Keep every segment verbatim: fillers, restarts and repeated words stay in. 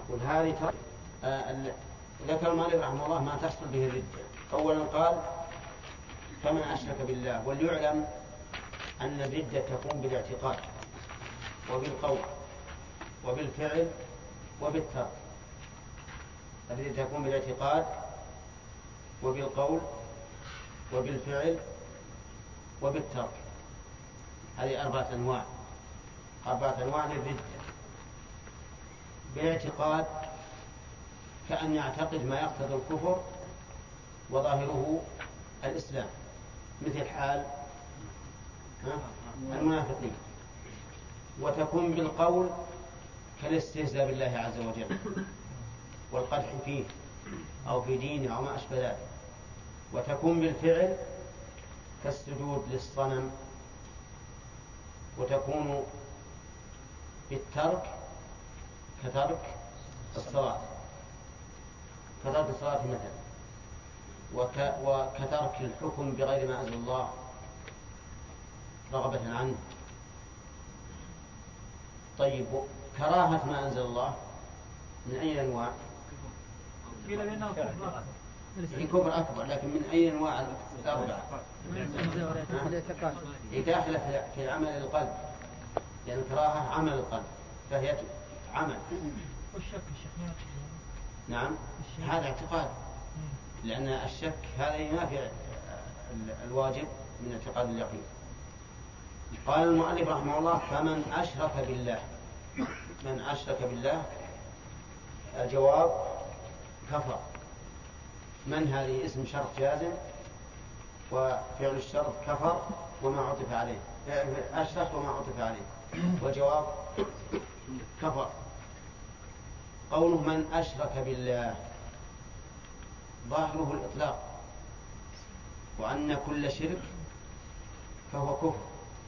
وهذه تر... آه ال... ذكر مالك رحمه الله ما تحصل به الردة. أولا قال فمن أشرك بالله. وليعلم أن الردة تكون بالاعتقاد وبالقول وبالفعل وبالترك. الردة تكون بالاعتقاد وبالقول وبالفعل وبالترك. هذه أربعة أنواع أربعة أنواع للردة. بالاعتقاد كأن يعتقد ما يقتضي الكفر وظاهره الإسلام، مثل حال المنافقين. وتكون بالقول كالاستهزاء بالله عز وجل والقدح فيه أو في دينه أو ما أشبه ذلك. وتكون بالفعل كالسجود للصنم. وتكون بالترك كترك الصلاة كترك الصلاة مثلا، وك وكترك الحكم بغير ما أنزل الله رغبة عنه. طيب كراهة ما أنزل الله من أي أنواع؟ هي كفر أكبر، لكن من أي أنواع الأربعة؟ داخلة في عمل القلب، لأن الكراهة عمل القلب فهي عمل. والشك الشك نعم هذا اعتقاد، لأن الشك هذا ينافي الواجب من اعتقاد اليقين. قال المؤلف رحمه الله فمن أشرك بالله. من أشرك بالله الجواب كفر. من هذه اسم شرط جازم وفعل الشرط كفر وما عطف عليه، أشرك وما عطف عليه، وجواب كفر. قوله من أشرك بالله ظاهره الإطلاق، وأن كل شرك فهو كفر،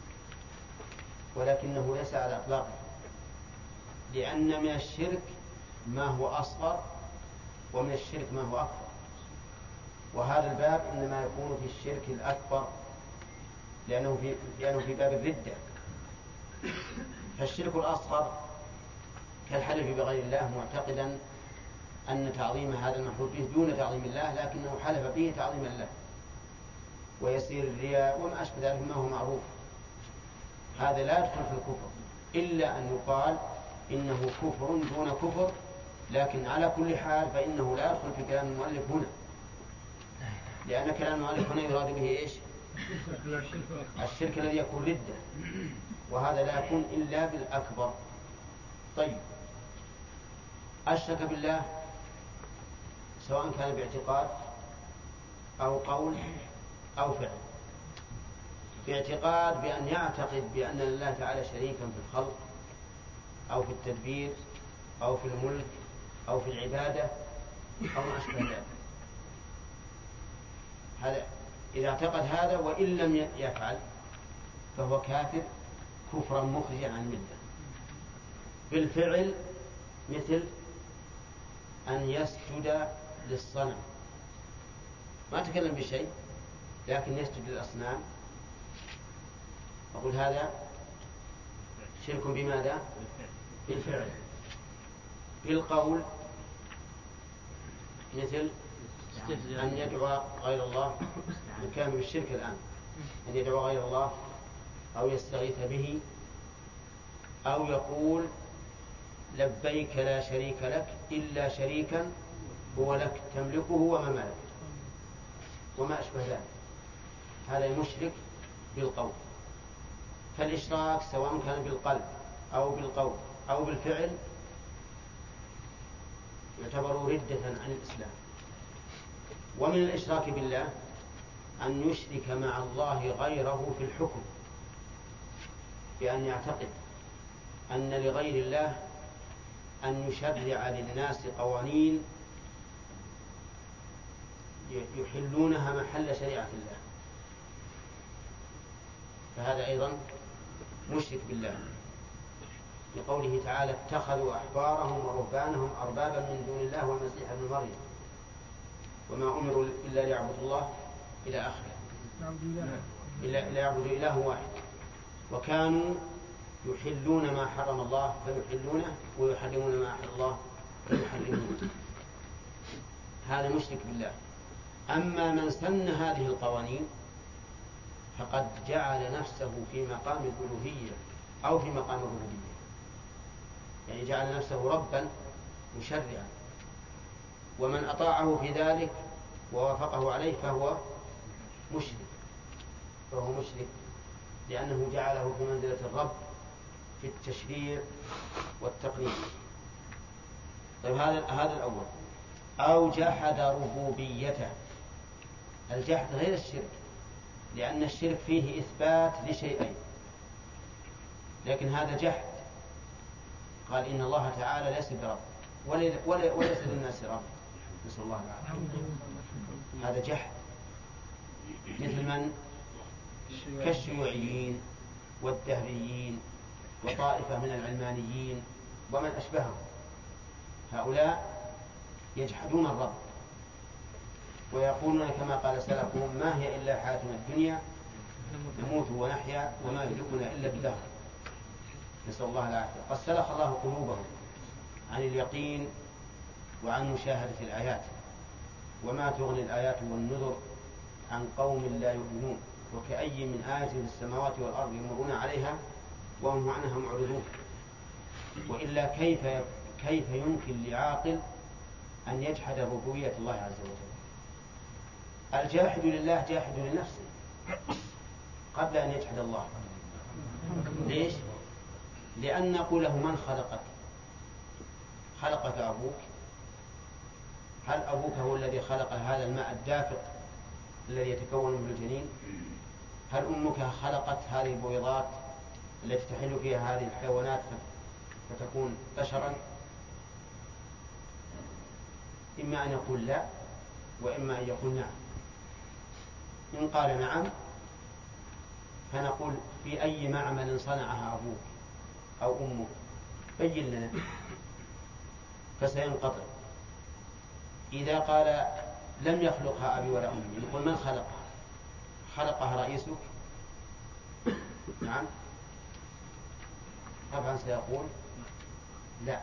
ولكنه ليس على إطلاقه، لأن من الشرك ما هو أصغر ومن الشرك ما هو أكبر. وهذا الباب إنما يكون في الشرك الأكبر لأنه في, لأنه في باب الردة. فالشرك الأصغر كالحلف بغير الله معتقدا أن تعظيم هذا المحلوف به دون تعظيم الله، لكنه حلف به تعظيم الله. ويسير الرياء وما أشبه ذلك ما هو معروف، هذا لا يدخل في الكفر، إلا أن يقال إنه كفر دون كفر. لكن على كل حال فإنه لا يدخل في كلام المؤلف هنا، لأن كلام المؤلف هنا يراد به إيش؟ الشرك الذي يكون ردة، وهذا لا يكون إلا بالأكبر. طيب أشرك بالله سواء كان باعتقاد أو قول أو فعل. باعتقاد بأن يعتقد بأن الله تعالى شريكا في الخلق أو في التدبير أو في الملك أو في العبادة أو ما أشبه ذلك. هذا إذا اعتقد هذا وإن لم يفعل فهو كافر كفرا مخرجا عن الملة. بالفعل مثل أن يسجد للصنم، ما تكلم بشيء لكن يسجد للأصنام، أقول هذا شرك بماذا؟ بالفعل. بالقول مثل أن يدعو غير الله، كان بالشرك الآن، أن يدعو غير الله أو يستغيث به أو يقول لبيك لا شريك لك إلا شريكا هو لك تملكه وما ملك وما أشبه ذلك. هذا مشرك بالقول. فالإشراك سواء كان بالقلب أو بالقول أو بالفعل يعتبر ردة عن الإسلام. ومن الإشراك بالله أن يشرك مع الله غيره في الحكم، بأن يعتقد أن لغير الله أن يشرع للناس قوانين يحلونها محل شريعة الله، فهذا أيضا مشرك بالله. لقوله تعالى اتخذوا أحبارهم ورهبانهم أربابا من دون الله والمسيح ابن مريم وما أمروا إلا ليعبدوا الله إلى آخره، إلا ليعبدوا إله واحد. وكانوا يحلون ما حرم الله فيحلونه ويحرمون ما أحل الله ويحرمون، هذا مشرك بالله. أما من سن هذه القوانين فقد جعل نفسه في مقام الألوهية أو في مقام الربوبية، يعني جعل نفسه ربا مشرعا، ومن أطاعه في ذلك ووافقه عليه فهو مشرك فهو مشرك لأنه جعله في منزلة الرب في التشريع والتقنين. طيب هذا هذا الأول. أو جحد ربوبيته. الجحد غير الشرك، لأن الشرك فيه إثبات لشيئين، لكن هذا جحد. قال إن الله تعالى ليس برب وليس للناس رب، نسأل الله العافية. هذا جحد، مثل من؟ كالشيوعيين والدهريين وطائفة من العلمانيين ومن أشبههم. هؤلاء يجحدون الرب ويقولون كما قال سلفهم: ما هي إلا حياتنا الدنيا نموت ونحيا وما يهلكنا إلا بالدهر. نسأل الله العافية. قد سلخ الله قلوبهم عن اليقين وعن مشاهدة الآيات، وما تغني الآيات والنذر عن قوم لا يؤمنون، وكأي من آية في السماوات والأرض يمرون عليها وهم عنها معرضون. وإلا كيف كيف يمكن لعاقل أن يجحد ربوبية الله عز وجل؟ الجاحد لله جاحد لنفسه قبل أن يجحد الله. ليش؟ لأن نقول له: من خلقك؟ خلقك أبوك؟ هل أبوك هو الذي خلق هذا الماء الدافق الذي يتكون من الجنين؟ هل أمك خلقت هذه البويضات التي تحل فيها هذه الحيوانات فتكون بشرا؟ إما أن يقول لا، وإما أن يقول نعم. إن قال نعم فنقول: في أي معمل صنعها أبوك أو أمك؟ بين لنا. فسينقطع. إذا قال: لم يخلقها أبي ولا أمي، نقول: من خلقها؟ خلقها رئيسك؟ نعم. طبعا سيقول لا.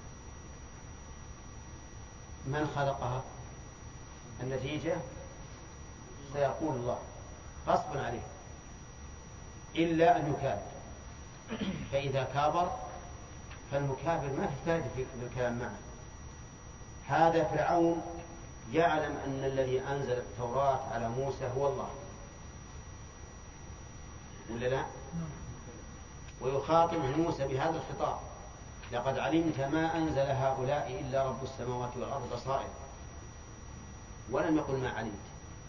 من خلقها؟ النتيجة سيقول الله غصبا عليه، إلا أن يكابر. فإذا كابر فالمكابر ما في فائدة في الكلام معه. هذا فرعون يعلم أن الذي أنزل التوراة على موسى هو الله، ولا لا؟ ويخاطب موسى بهذا الخطاب: لقد علمت ما أنزل هؤلاء إلا رب السماوات والأرض بصائر. ولم يقل ما علمت،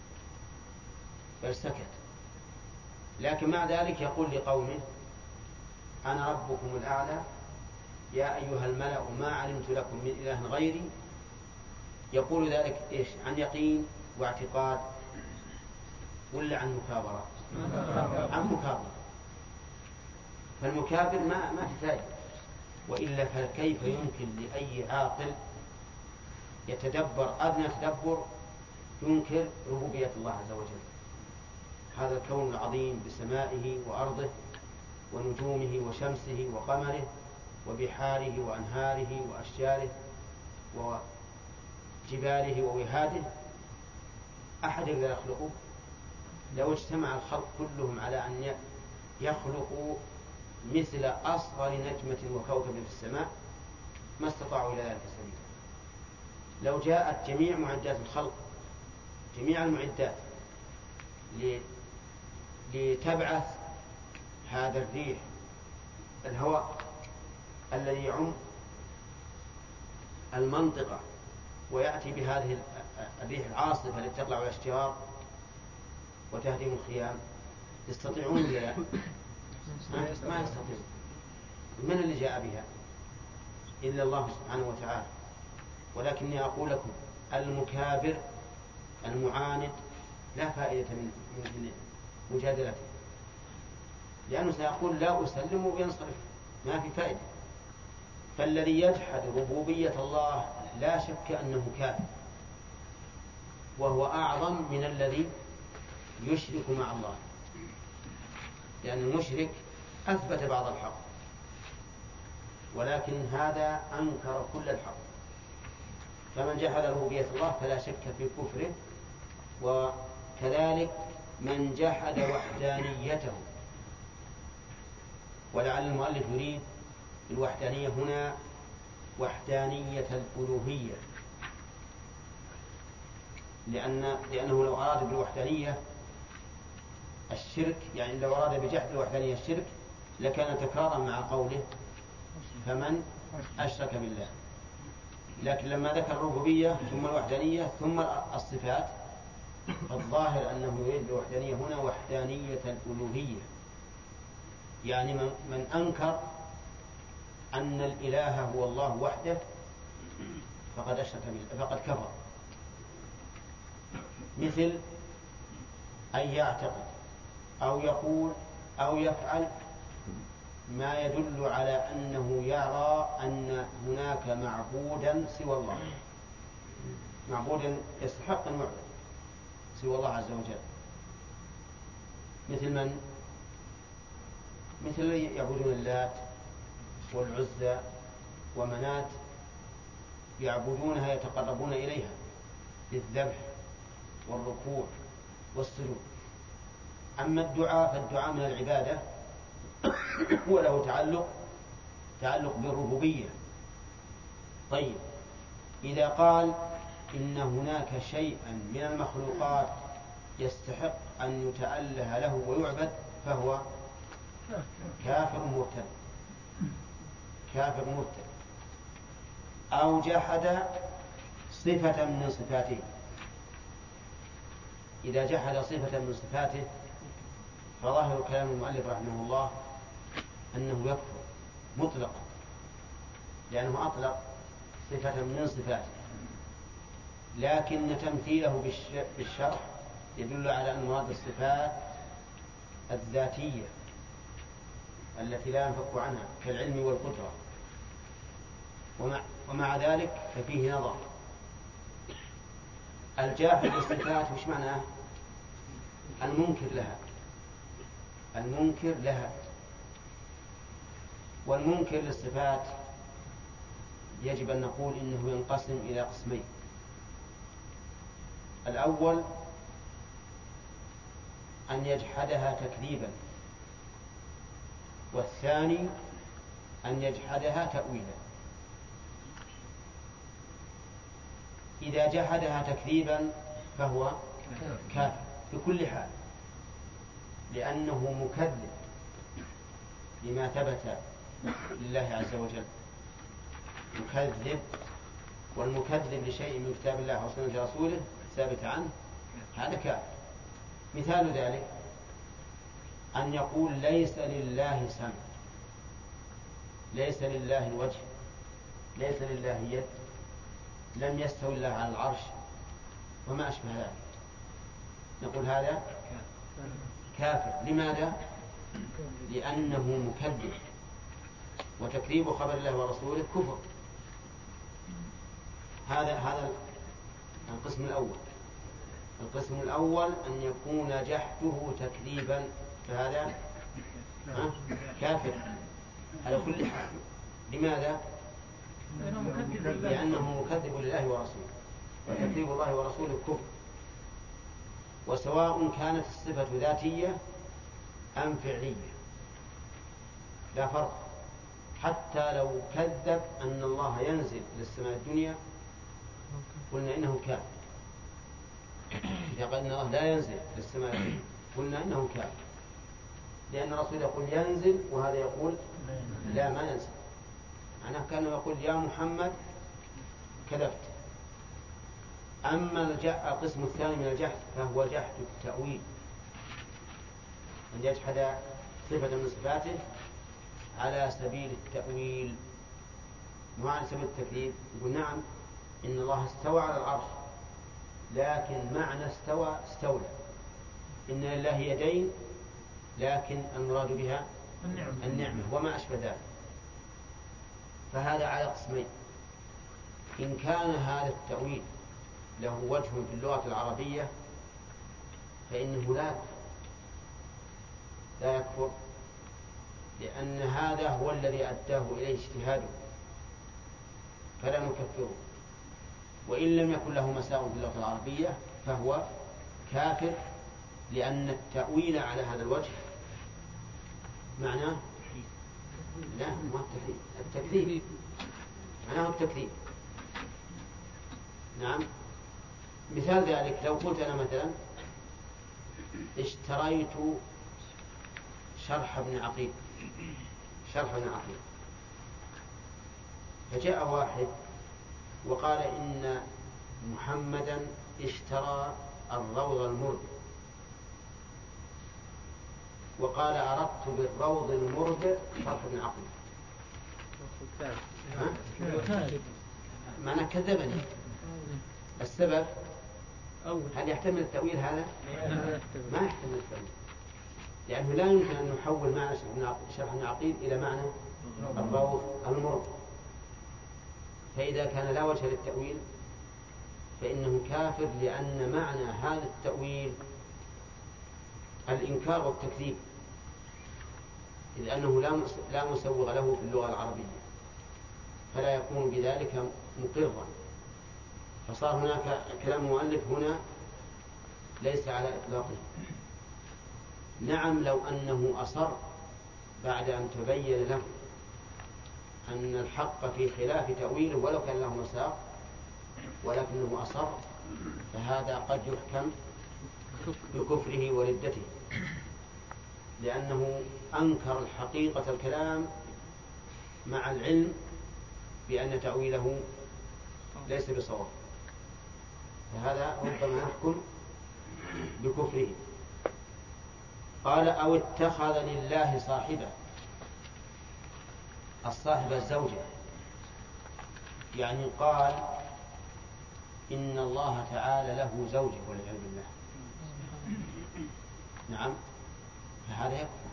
بل سكت. لكن مع ذلك يقول لقومه: أنا ربكم الأعلى يا أيها الملأ ما علمت لكم من إله غيري. يقول ذلك إيش؟ عن يقين واعتقاد ولا عن مكابرة؟ عن مكابرة. فالمكابر ما ما في فائدة. وإلا فكيف يمكن لأي عاقل يتدبر أدنى تدبر ينكر ربوبية الله عز وجل؟ هذا الكون العظيم بسمائه وأرضه ونجومه وشمسه وقمره وبحاره وأنهاره وأشجاره وجباله ووهاده، أحد يقدر يخلقه؟ لو اجتمع الخلق كلهم على أن يخلقوا مثل أصغر نجمة وكوكب في السماء ما استطاعوا إلى ذلك سبيلا. لو جاءت جميع معدات الخلق، جميع المعدات، لتبعث هذا الريح الهواء الذي يعم المنطقة ويأتي بهذه الريح العاصفة التي تطلع الأشجار وتهدم الخيام، يستطيعون ولا لا؟ ما يستطيعون. من اللي جاء بها؟ إلا الله سبحانه وتعالى. ولكني أقول لكم: المكابر المعاند لا فائدة من مجادلته، لأنه سيقول لا أسلم وينصرف، ما في فائدة. فالذي يجحد ربوبية الله لا شك أنه كافر، وهو أعظم من الذي يشرك مع الله، لأن المشرك أثبت بعض الحق ولكن هذا أنكر كل الحق. فمن جحد ربوبية الله فلا شك في كفره. وكذلك من جحد وحدانيته، ولعل المؤلف يريد الوحدانية هنا وحدانية الألوهية، لأن لأنه لو أراد بالوحدانية الشرك، يعني لو أراد بجحد الوحدانية الشرك لكان تكرارا مع قوله فمن أشرك بالله. لكن لما ذكر الربوبية ثم الوحدانية ثم الصفات، فالظاهر أنه يريد بالوحدانية هنا وحدانية الألوهية، يعني من أنكر أن الإله هو الله وحده فقد أشرك بالله، فقد كفر. مثل أن يعتقد أو يقول أو يفعل ما يدل على أنه يرى أن هناك معبودا سوى الله، معبودا يستحق أن يعبد سوى الله عز وجل. مثل من؟ مثل الذين يعبدون اللات والعزى ومنات، يعبدونها يتقربون إليها بالذبح والركوع والسجود. أما الدعاء فالدعاء من العبادة وله تعلق تعلق بالربوبية. طيب، إذا قال إن هناك شيئا من المخلوقات يستحق أن يتأله له ويعبد فهو كافر مرتد، كافر مرتد. أو جحد صفة من صفاته، إذا جحد صفة من صفاته فظاهر كلام المؤلف رحمه الله أنه يكفر مطلقا، لأنه أطلق صفة من صفاته، لكن تمثيله بالشرح يدل على أن مراد الصفات الذاتية التي لا ينفك عنها كالعلم والقدرة. ومع, ومع ذلك ففيه نظر. الجاحد للصفات وش معناه؟ المنكر لها، المنكر لها. والمنكر للصفات يجب أن نقول إنه ينقسم إلى قسمين. الأول أن يجحدها تكذيبا، والثاني أن يجحدها تأويلا. إذا جحدها تكذيبا فهو كافر بكل حال، لأنه مكذب لما ثبت لله عز وجل، مكذب. والمكذب لشيء من كتاب الله أو سنة رسوله ثابت عنه هذا كافر. مثال ذلك أن يقول ليس لله سمع، ليس لله الوجه، ليس لله يد، لم يستوي الله على العرش وما أشبه ذلك، نقول هذا كافر. لماذا؟ لأنه مكذب، وتكذيب خبر الله ورسوله كفر. هذا هذا القسم الأول. القسم الأول أن يكون جحده تكذيبا، فهذا كافر على كل حال. لماذا؟ لأنه مكذب لله ورسوله، وتكذيب الله ورسوله كفر. وسواء كانت الصفة ذاتية أم فعلية لا فرق. حتى لو كذب أن الله ينزل إلى السماء الدنيا قلنا إنه كافر. إذا قال إن الله لا ينزل إلى السماء الدنيا قلنا إنه كافر، لأن الرسول يقول ينزل وهذا يقول لا ما ينزل. معناه كانه يقول يا محمد كذبت. أما القسم الثاني من الجحد فهو جحد التأويل، أن يجحد صفة من صفاته على سبيل التأويل مو على سبيل التكذيب. يقول نعم إن الله استوى على العرش، لكن معنى استوى استولى. إن لله يدين لكن المراد بها النعمة وما أشبه ذلك. فهذا على قسمين. إن كان هذا التأويل له وجه في اللغة العربية فإنه لا يكفر، لا يكفر، لأن هذا هو الذي أداه إليه اجتهاده، فلا نكفره. وإن لم يكن له مساغ في اللغة العربية فهو كافر، لأن التأويل على هذا الوجه معناه لا ما التكذيب، التكذيب معناه التكذيب. نعم. مثال ذلك لو قلت أنا مثلا اشتريت شرح ابن عقيل، شرح ابن عقيل، فجاء واحد وقال إن محمدا اشترى الروض المرد، وقال أردت بالروض المرد شرح ابن عقيل، معنى كذبني. السبب هل يحتمل التأويل هذا؟ ما يحتمل التأويل، لأنه لا يمكن أن نحول معنى شرح ابن عقيل إلى معنى الروض المرد. فإذا كان لا وجه للتأويل فإنه كافر، لأن معنى هذا التأويل الإنكار والتكذيب، إذ أنه لا مسوغ له في اللغة العربية، فلا يكون بذلك مقرا. فصار هناك كلام المؤلف هنا ليس على إطلاقه. نعم لو أنه أصر بعد أن تبين له أن الحق في خلاف تأويله ولو كان له مساق، ولكنه أصر، فهذا قد يحكم بكفره وردته، لأنه أنكر الحقيقة الكلام مع العلم بأن تأويله ليس بصواب، فهذا ربما يحكم بكفره. قال أو اتخذ لله صاحبة. الصاحبة الزوجة، يعني قال إن الله تعالى له زوجة والعياذ بالله. نعم، فهذا يكفر.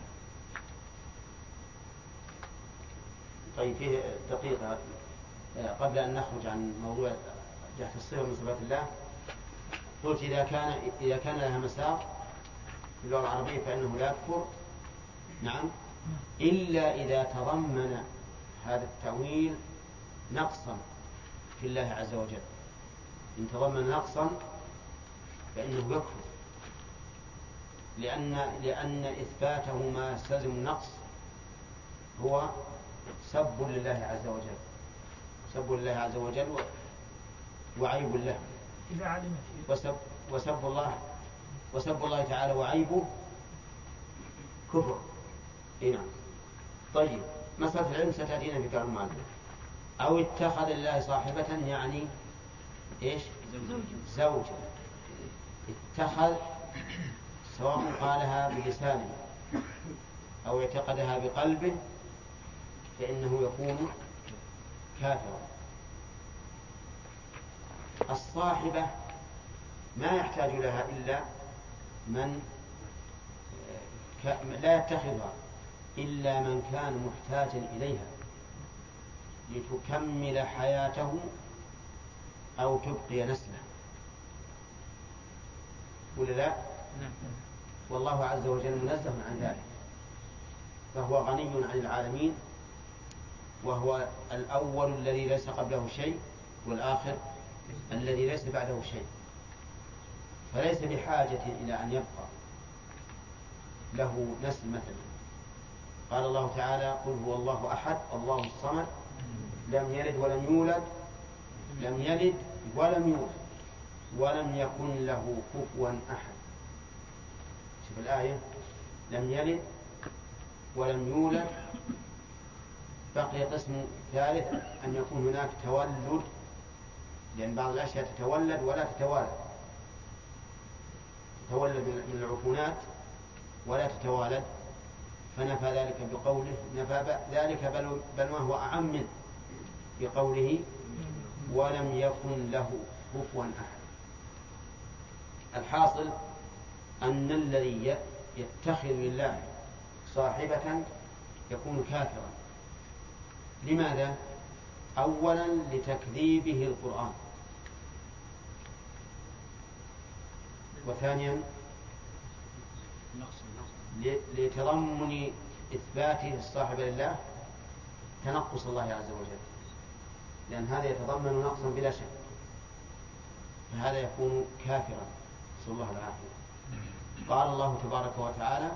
طيب فيه دقيقة قبل أن نخرج عن موضوع جهة الصفة من صفات الله. قلت إذا كان إذا كان لها مساق في اللغة العربية فإنه لا يكفر. نعم، إلا إذا تضمن هذا التأويل نقصا في الله عز وجل. إن تضمن نقصا فإنه يكفر، لأن لأن إثباته ما يستلزم النقص هو سب لله عز وجل، سب لله عز وجل وعيب له، وسب وسب الله وسب الله تعالى وعيبه كفر. نعم. طيب مسألة العلم ستأتينا في كلام المعلم. أو اتخذ الله صاحبة يعني إيش؟ زوجة. اتخذ سواء قالها بلسانه أو اعتقدها بقلبه فإنه يكون كافرا. الصاحبة ما يحتاج لها إلا من لا يتخذها إلا من كان محتاجا إليها لتكمل حياته أو تبقي نسله، ولا لا؟ والله عز وجل منزه عن ذلك، فهو غني عن العالمين، وهو الأول الذي ليس قبله شيء والآخر الذي ليس بعده شيء، فليس بحاجة إلى أن يبقى له نسل. مثلا قال الله تعالى قل هو الله أحد الله الصمد لم يلد ولم يولد لم يلد ولم يولد ولم يكن له كفوا أحد. شوف الآية، لم يلد ولم يولد. بقي قسم ثالث أن يكون هناك تولد، لأن بعض الأشياء تتولد ولا تتوالد، تتولد من العفونات ولا تتوالد، فنفى ذلك بقوله نفى ذلك بل, بل ما هو أعم منه بقوله ولم يكن له كفوا أحد. الحاصل أن الذي يتخذ لله صاحبة يكون كافرا. لماذا؟ أولا لتكذيبه القرآن، وثانيا لتضمن إثباته الصاحبة لله تنقص الله عز وجل، لأن هذا يتضمن نقصا بلا شك. فهذا يكون كافرا، نسأل الله العافية. قال الله تبارك وتعالى: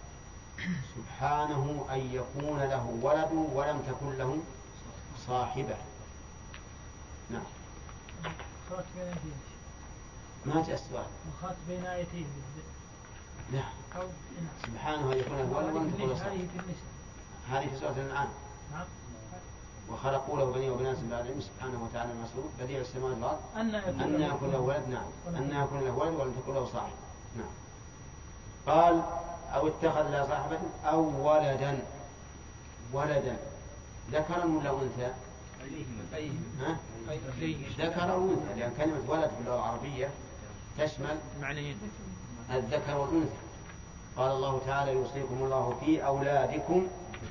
سبحانه أن يكون له ولد ولم تكن له صاحبة. نعم. خات بين آيتين. ما جاء السؤال. خات بين آيتين. لا. سبحانه أن يكون له ولد ولم تكن له صاحبة. هذه في سورة الأنعام. نعم. وخلقوا له بنين وبنات من بعدهم سبحانه وتعالى المسؤول بديع السماوات والأرض أن يكون له ولد. نعم. أن يكون له ولد ولم تكن له صاحبة. نعم. قال: أو اتخذ له صاحبة أو ولدا. ولدا ذكرا ولا أنثى؟ ها؟ ذكر أو أنثى، لأن كلمة ولد في اللغة العربية تشمل الذكر والأنثى. قال الله تعالى: يوصيكم الله في أولادكم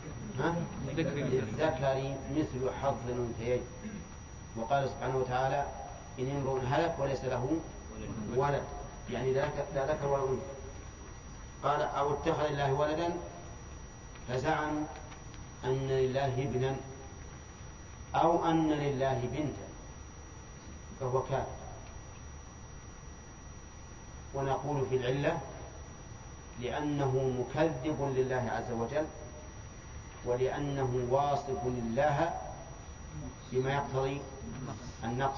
للذكر مثل حظ الأنثيين. وقال سبحانه وتعالى: إن امرؤ هلك وليس له ولد، يعني لا ذكر ولا أنثى. قال: أو اتخذ الله ولدا فزعم أن لله ابنا أو أن لله بنتا فهو كافر. ونقول في العلة: لأنه مكذب لله عز وجل، ولأنه واصف لله بما يقتضي النقص.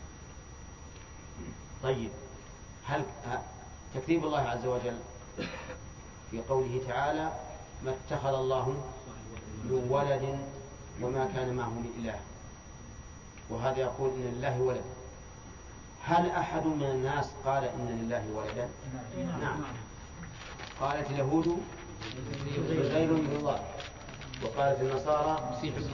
طيب، هل تكذيب الله عز وجل في قوله تعالى: ما اتخذ الله من ولد وما كان معه من إله، وهذا يقول إن لله ولد. هل أحد من الناس قال إن لله ولدا؟ نعم. قالت اليهود عزير ابن الله، وقالت النصارى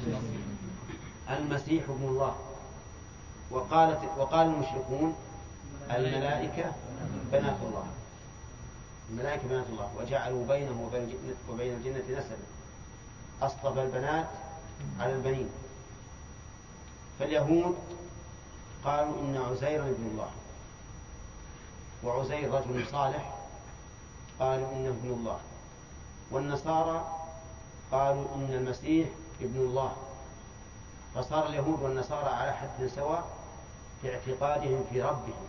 المسيح ابن الله، وقالت وقال المشركون الملائكة بنات الله. الملائكة بنات الله، وجعلوا بينه وبين الجنة نسبا، أصطفى البنات على البنين. فاليهود قالوا إن عزير ابن الله، وعزير رجل صالح قالوا إنه ابن الله. والنصارى قالوا إن المسيح ابن الله. فصار اليهود والنصارى على حد سواء في اعتقادهم في ربهم.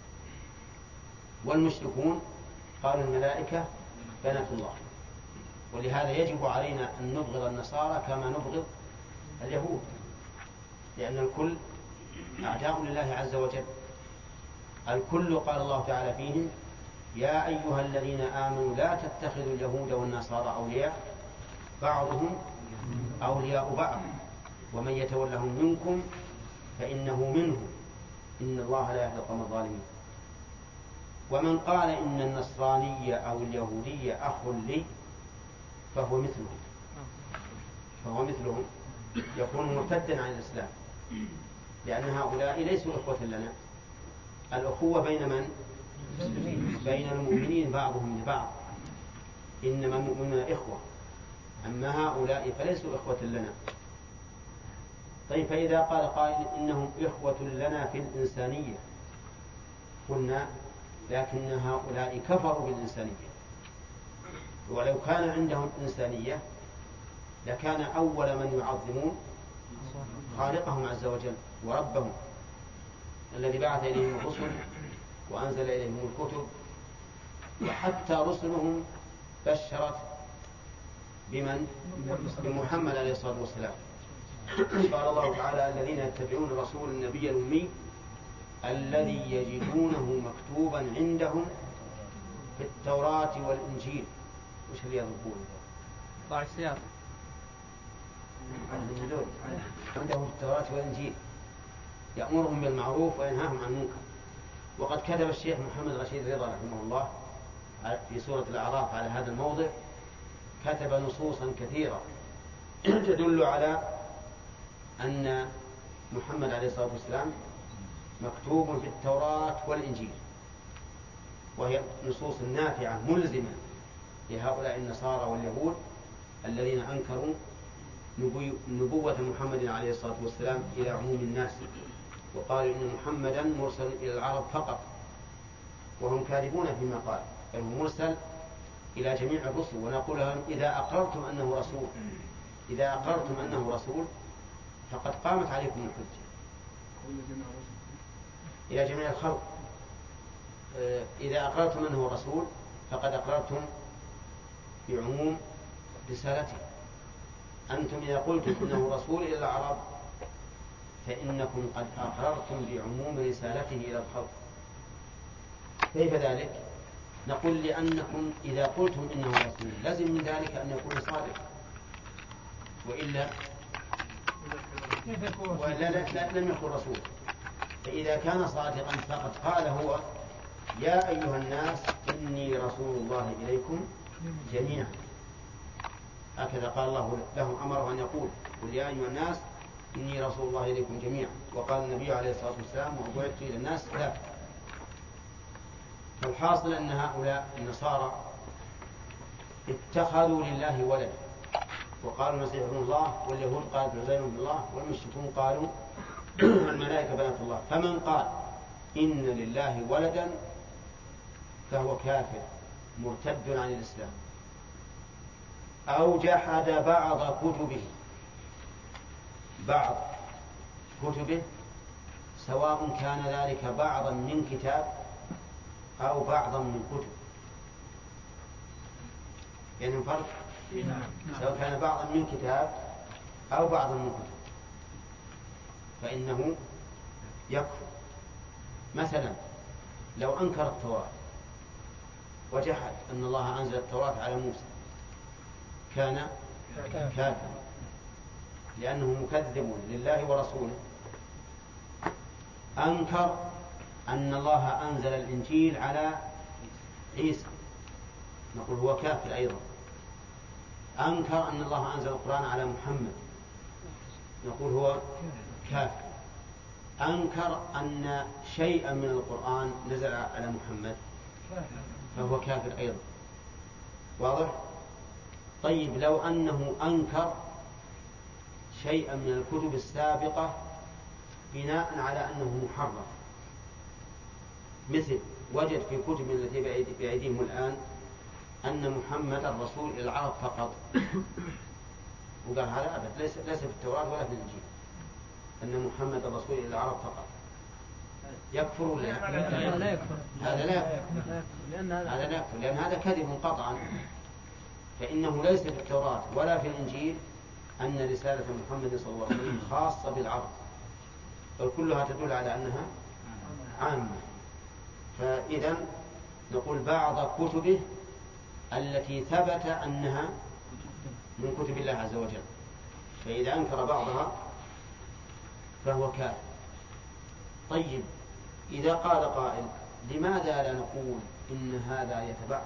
والمشركون قالوا الملائكة بنات الله. ولهذا يجب علينا أن نبغض النصارى كما نبغض اليهود، لأن الكل أعداء لله عز وجل. الكل قال الله تعالى فيهم: يا أيها الذين آمنوا لا تتخذوا اليهود والنصارى أولياء بعضهم أولياء بعض ومن يتولهم منكم فإنه منهم إن الله لا يهدي القوم الظالمين. ومن قال إن النصرانية أو اليهودية أخ لي فهو مثلهم فهو مثلهم يكون مرتدا عن الإسلام، لأن هؤلاء ليسوا إخوة لنا. الأخوة بين من؟ بين المؤمنين بعضهم لبعض، إنما المؤمنون إخوة. أما هؤلاء فليسوا إخوة لنا. طيب، فإذا قال قائل إنهم إخوة لنا في الإنسانية، قلنا لكن هؤلاء كفروا بالإنسانية. ولو كان عندهم إنسانية لكان أول من يعظمون خالقهم عز وجل وربهم الذي بعث إليهم الرسل وأنزل إليهم الكتب، وحتى رسلهم بشرت بمن؟ بمحمد عليه الصلاة والسلام. قال الله تعالى: الذين يتبعون الرسول النبي الأمي الذي يجدونه مكتوبا عندهم في التوراة والإنجيل. وش اللي يضربون؟ ضاع السيارة. عندهم في التوراة والإنجيل يأمرهم بالمعروف وينهاهم عن المنكر. وقد كتب الشيخ محمد رشيد رضا رحمه الله في سورة الأعراف على هذا الموضع، كتب نصوصا كثيرة تدل على أن محمد عليه الصلاة والسلام مكتوب في التوراة والإنجيل، وهي نصوص نافعة ملزمة لهؤلاء النصارى واليهود الذين أنكروا نبوة محمد عليه الصلاة والسلام إلى عموم الناس، وقالوا إن محمدا مرسل إلى العرب فقط، وهم كاذبون فيما قال، بل هو مرسل إلى جميع الرسل. ونقول لهم: إذا أقررتم أنه رسول إذا أقررتم أنه رسول فقد قامت عليكم الحجة. إلى جميع الخلق. إذا أقررتم أنه رسول فقد أقررتم بعموم رسالته. أنتم إذا قلتم إنه رسول إلى العرب فإنكم قد أقررتم بعموم رسالته إلى الخلق. كيف ذلك؟ نقول لأنكم إذا قلتم إنه رسول لازم من ذلك أن يكون صادق، وإلا وإلا لا لا لم يكن رسول. فإذا كان صادقا فقد قال هو يا أيها الناس إني رسول الله إليكم جميعا. هكذا قال الله لهم، أمره أن يقول قل يا أيها الناس إني رسول الله إليكم جميعا. وقال النبي عليه الصلاة والسلام وبعثت إلى الناس كافة. فالحاصل أن هؤلاء النصارى اتخذوا لله ولدا وقالوا المسيح ابن الله، واليهود قالت عزير ابن الله، والمشركون قالوا الملائكة بنات الله. فمن قال إن لله ولدا فهو كافر مرتد عن الإسلام أو جحد بعض كتبه بعض كتبه سواء كان ذلك بعضا من كتاب أو بعضا من كتب، يعني فرق، سواء كان بعضا من كتاب أو بعضا من كتب فإنه يكفر. مثلا لو أنكر التوراة وجحد أن الله أنزل التوراة على موسى كان كافرا لأنه مكذب لله ورسوله. أنكر أن الله أنزل الإنجيل على عيسى نقول هو كافر أيضا. أنكر أن الله أنزل القرآن على محمد نقول هو كافر. أنكر أن شيئا من القرآن نزل على محمد فهو كافر أيضا. واضح؟ طيب لو أنه أنكر شيئا من الكتب السابقة بناء على أنه محرف، مثل وجد في كتب التي بأيديهم الآن أن محمد الرسول إلى العرب فقط، وقال هذا أبد ليس ليس في التوراة ولا في الإنجيل أن محمد الرسول إلى العرب فقط. يكفر ولا لا يكفر؟ هذا لا يكفر، هذا لا يكفر لأن هذا كذب قطعا. فإنه ليس في التوراة ولا في الإنجيل أن رسالة محمد صلى الله عليه وسلم خاصة بالعرب، بل كلها تدل على أنها عامة. فإذا نقول بعض كتبه التي ثبت أنها من كتب الله عز وجل، فإذا أنكر بعضها فهو كافر. طيب إذا قال قائل لماذا لا نقول إن هذا يتبعض؟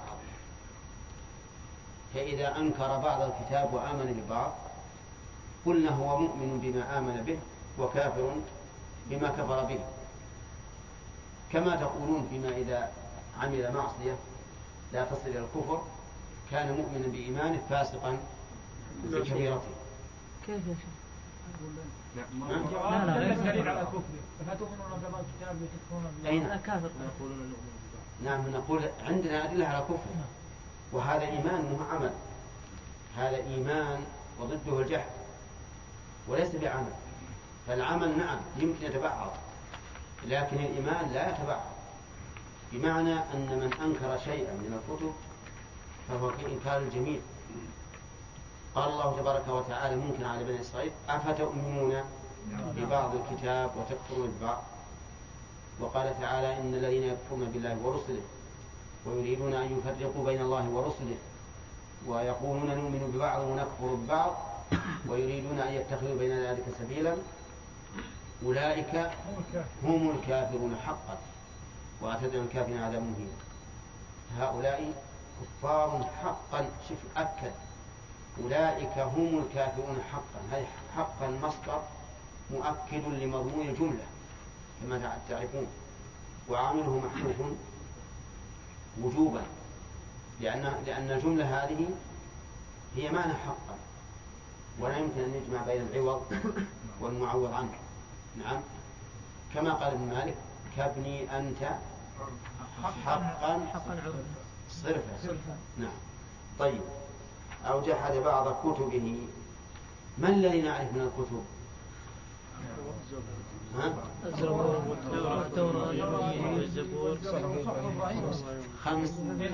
فإذا أنكر بعض الكتاب وآمن ببعض قلنا هو مؤمن بما آمن به وكافر بما كفر به، كما تقولون فيما إذا عمل معصية لا تصل إلى الكفر كان مؤمنا بإيمانه فاسقا بكبيرته. كيف يا شيخ؟ لا لا ليس دليل على كفره، فتؤمنون ببعض الكتاب وتكفرون بالله كافر. نعم نقول عندنا أدلة على كفر، وهذا إيمان مو عمل، هذا إيمان وضده الجحد وليس بعمل. فالعمل نعم يمكن يتبعض لكن الإيمان لا يتبعض، بمعنى أن من أنكر شيئا من الكتب فهو في إنكار الجميع. قال الله تبارك وتعالى ممكن على بني إسرائيل أفتؤمنون ببعض الكتاب وتكفرون ببعض. وقال تعالى إن الذين يكفرون بالله ورسله ويريدون أن يفرقوا بين الله ورسله ويقولون نؤمن ببعض ونكفر ببعض ويريدون أن يتخذوا بين ذلك سبيلا أولئك هم الكافرون حقا وأعتدنا الكافرين عذابا مهينا. هؤلاء كفار حقا. شوف أكد أولئك هم الكافرون حقا، هذه حقا مصدر مؤكد لمضمون الجملة كما تعرفون، وعامله محذوف وجوبا لأن لأن الجملة هذه هي معنى حقا ولا يمكن أن نجمع بين العوض والمعوض عنه. نعم كما قال ابن مالك كابني أنت حقا صرفا. نعم. طيب أو جحد بعض كتبه. ما الذي نعرف من الكتب؟ ها؟ الزبور والتوراة الزبور خمس: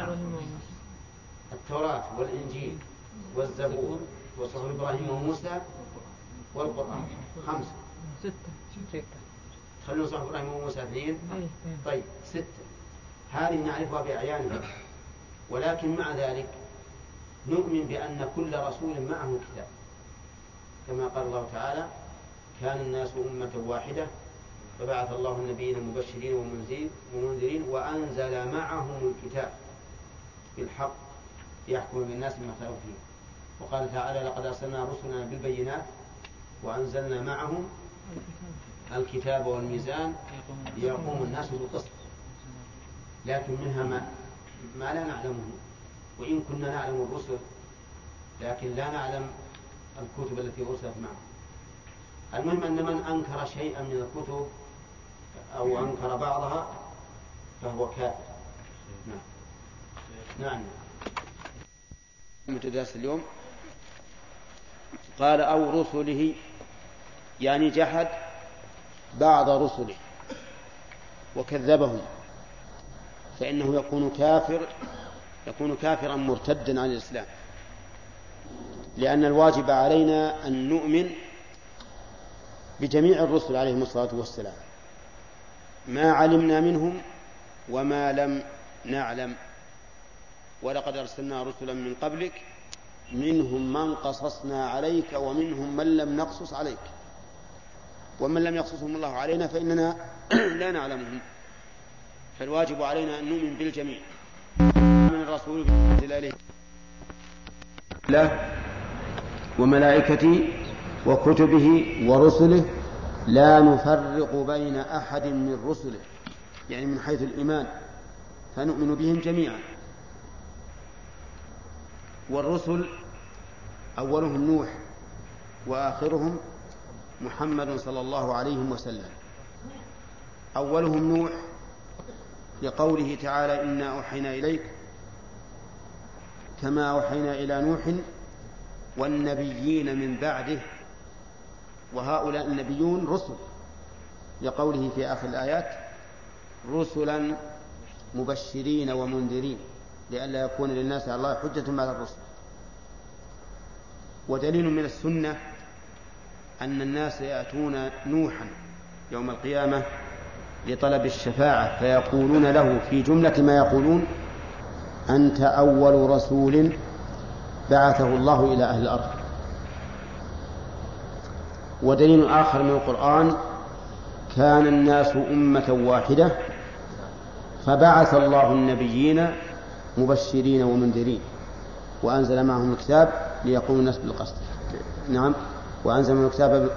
التوراة والإنجيل والزبور وصحف إبراهيم وموسى والقرآن. خمسة. ستة. خلونا صحف إبراهيم وموسى اثنين. طيب ستة. هذه نعرفها بأعيانها، ولكن مع ذلك نؤمن بأن كل رسول معه كتاب، كما قال الله تعالى: كان الناس أمة واحدة فبعث الله النبيين مبشرين ومنذرين وأنزل معهم الكتاب بالحق ليحكم بالناس بما اختلفوا فيه. وقال تعالى: لقد أرسلنا رسلنا بالبينات وأنزلنا معهم الكتاب والميزان ليقوم الناس بالقسط. لكن منها ما, ما لا نعلمه، وإن كنا نعلم الرسل لكن لا نعلم الكتب التي أرسلت معه. المهم أن من أنكر شيئا من الكتب أو أنكر بعضها فهو كافر. نعم. نعم. متدرس اليوم قال: أو رسله، يعني جحد بعض رسله وكذبهم، فإنه يكون كافر يكون كافرا مرتدا عن الإسلام، لأن الواجب علينا أن نؤمن بجميع الرسل عليهم الصلاة والسلام، ما علمنا منهم وما لم نعلم. ولقد أرسلنا رسلا من قبلك منهم من قصصنا عليك ومنهم من لم نقصص عليك، ومن لم يقصصهم الله علينا فإننا لا نعلمهم، فالواجب علينا أن نؤمن بالجميع. من الرسول بالله الله وملائكته وكتبه ورسله لا نفرق بين أحد من رسله، يعني من حيث الإيمان فنؤمن بهم جميعا. والرسل أولهم نوح وآخرهم محمد صلى الله عليه وسلم. أولهم نوح لقوله تعالى: إنا أوحينا إليك كما أوحينا إلى نوح والنبيين من بعده، وهؤلاء النبيون رسل، لقوله في آخر الآيات: رسلا مبشرين ومنذرين لئلا يكون للناس على الله حجة بعد الرسل. ودليل من السنة أن الناس يأتون نوحا يوم القيامة لطلب الشفاعة فيقولون له في جملة ما يقولون: أنت أول رسول بعثه الله إلى أهل الأرض. ودليل آخر من القرآن: كان الناس أمة واحدة فبعث الله النبيين مبشرين ومنذرين وأنزل معهم الكتاب ليقوم الناس بالقسط. نعم. وأنزل معهم الكتاب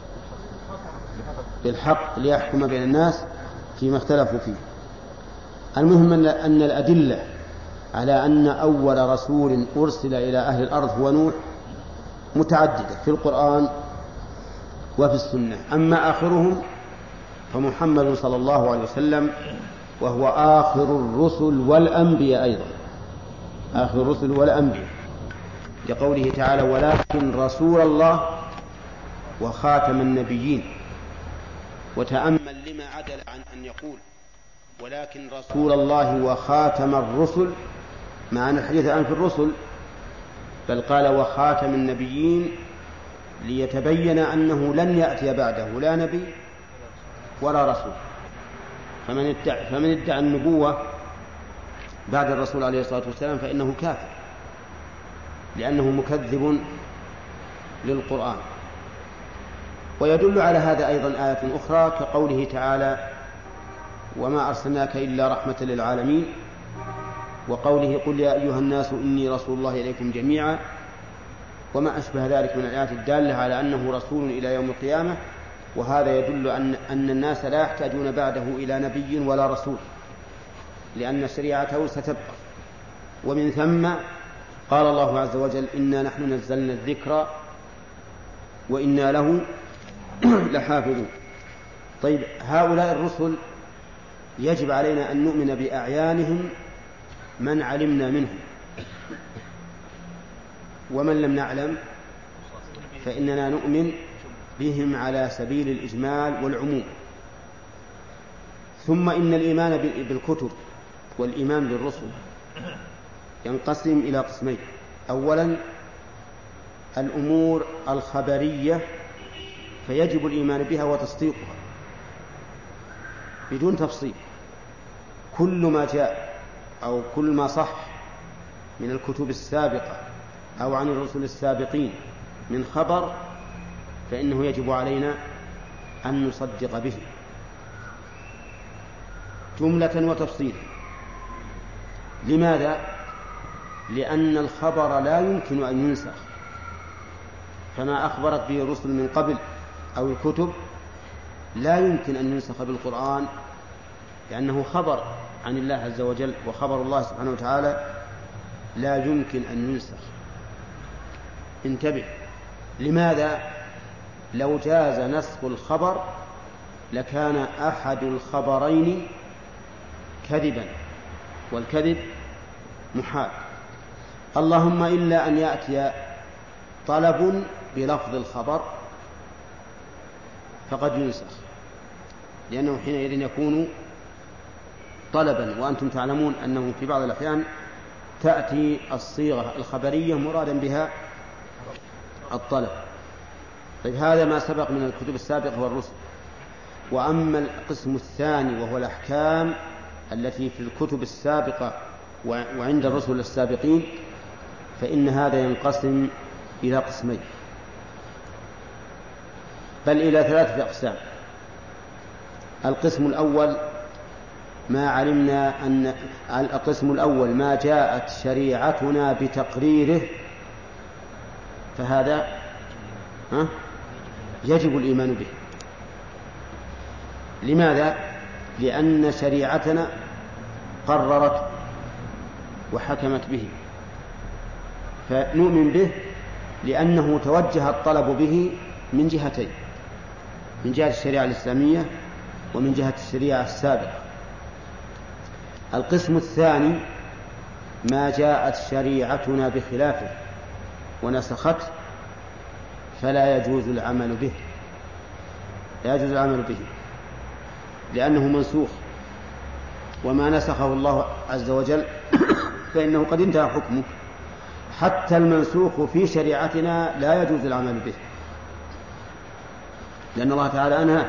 بالحق ليحكم بين الناس فيما اختلفوا فيه. المهم أن الأدلة على أن أول رسول أرسل إلى أهل الأرض هو نوح متعددة في القرآن وفي السنة. أما آخرهم فمحمد صلى الله عليه وسلم، وهو آخر الرسل والأنبياء أيضا، آخر الرسل والأنبياء، لقوله تعالى: ولكن رسول الله وخاتم النبيين. وتأمل لما عدل عن أن يقول ولكن رسول الله وخاتم الرسل، مع أن الحديث الآن في الرسل، بل قال وخاتم النبيين ليتبين أنه لن يأتي بعده لا نبي ولا رسول. فمن ادعى, فمن ادعى النبوة بعد الرسول عليه الصلاة والسلام فإنه كافر، لأنه مكذب للقرآن. ويدل على هذا أيضا آية أخرى كقوله تعالى: وما أرسلناك إلا رحمة للعالمين، وقوله: قل يا أيها الناس إني رسول الله إليكم جميعا، وما أشبه ذلك من الآيات الدالة على أنه رسول إلى يوم القيامة. وهذا يدل أن, أن الناس لا يحتاجون بعده إلى نبي ولا رسول، لأن شريعته ستبقى. ومن ثم قال الله عز وجل: إنا نحن نزلنا الذكر وإنا له لحافظون. طيب، هؤلاء الرسل يجب علينا أن نؤمن بأعيانهم من علمنا منهم، ومن لم نعلم فإننا نؤمن بهم على سبيل الإجمال والعموم. ثم إن الإيمان بالكتب والإيمان بالرسل ينقسم إلى قسمين. أولا الأمور الخبرية فيجب الإيمان بها وتصديقها بدون تفصيل، كل ما جاء أو كل ما صح من الكتب السابقة أو عن الرسل السابقين من خبر فإنه يجب علينا أن نصدق به جملة وتفصيلا. لماذا؟ لأن الخبر لا يمكن أن ينسخ، فما أخبرت به الرسل من قبل أو الكتب لا يمكن أن ينسخ بالقرآن، لأنه خبر عن الله عز وجل، وخبر الله سبحانه وتعالى لا يمكن أن ينسخ. انتبه، لماذا؟ لو جاز نسخ الخبر لكان أحد الخبرين كذبا، والكذب محال، اللهم إلا أن يأتي طلب بلفظ الخبر فقد ينسخ، لأنه حينئذ يكون طلبا، وأنتم تعلمون أنه في بعض الأحيان تأتي الصيغة الخبرية مرادا بها الطلب. طيب هذا ما سبق من الكتب السابقة والرسل. وأما القسم الثاني وهو الأحكام التي في الكتب السابقة وعند الرسل السابقين فإن هذا ينقسم إلى قسمين، بل إلى ثلاثة أقسام. القسم الأول ما علمنا أن القسم الأول ما جاءت شريعتنا بتقريره فهذا يجب الإيمان به. لماذا؟ لأن شريعتنا قررت وحكمت به، فنؤمن به لأنه توجه الطلب به من جهتين، من جهة الشريعة الإسلامية ومن جهة الشريعة السابقة. القسم الثاني ما جاءت شريعتنا بخلافه ونسخت فلا يجوز العمل به، لا يجوز العمل به لأنه منسوخ، وما نسخه الله عز وجل فإنه قد انتهى حكمه. حتى المنسوخ في شريعتنا لا يجوز العمل به، لأن الله تعالى أنهى،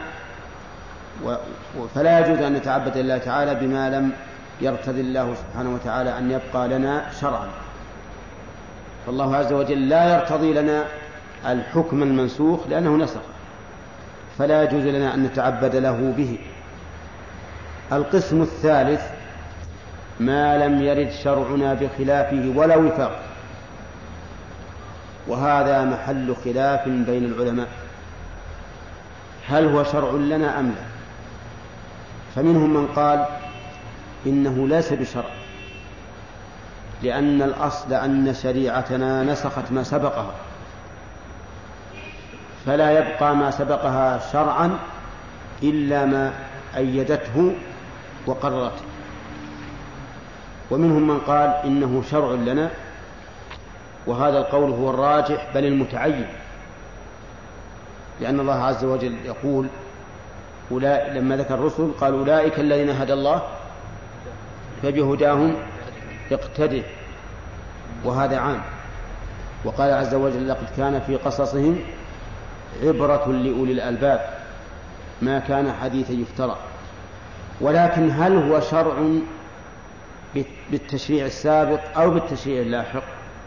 فلا يجوز أن نتعبد الله تعالى بما لم يرتضي الله سبحانه وتعالى أن يبقى لنا شرعا. فالله عز وجل لا يرتضي لنا الحكم المنسوخ لأنه نسخ، فلا يجوز لنا أن نتعبد له به. القسم الثالث ما لم يرد شرعنا بخلافه ولا وفاق، وهذا محل خلاف بين العلماء، هل هو شرع لنا أم لا؟ فمنهم من قال إنه ليس بشرع، لأن الأصل أن شريعتنا نسخت ما سبقها، فلا يبقى ما سبقها شرعا إلا ما أيدته وقررته. ومنهم من قال إنه شرع لنا، وهذا القول هو الراجح بل المتعين، لأن الله عز وجل يقول لما ذكر الرسل قال أولئك الذين هدى الله فبهداهم اقتده، وهذا عام. وقال عز وجل لقد كان في قصصهم عبرة لأولي الألباب ما كان حديثا يفترى. ولكن هل هو شرع بالتشريع السابق أو بالتشريع اللاحق؟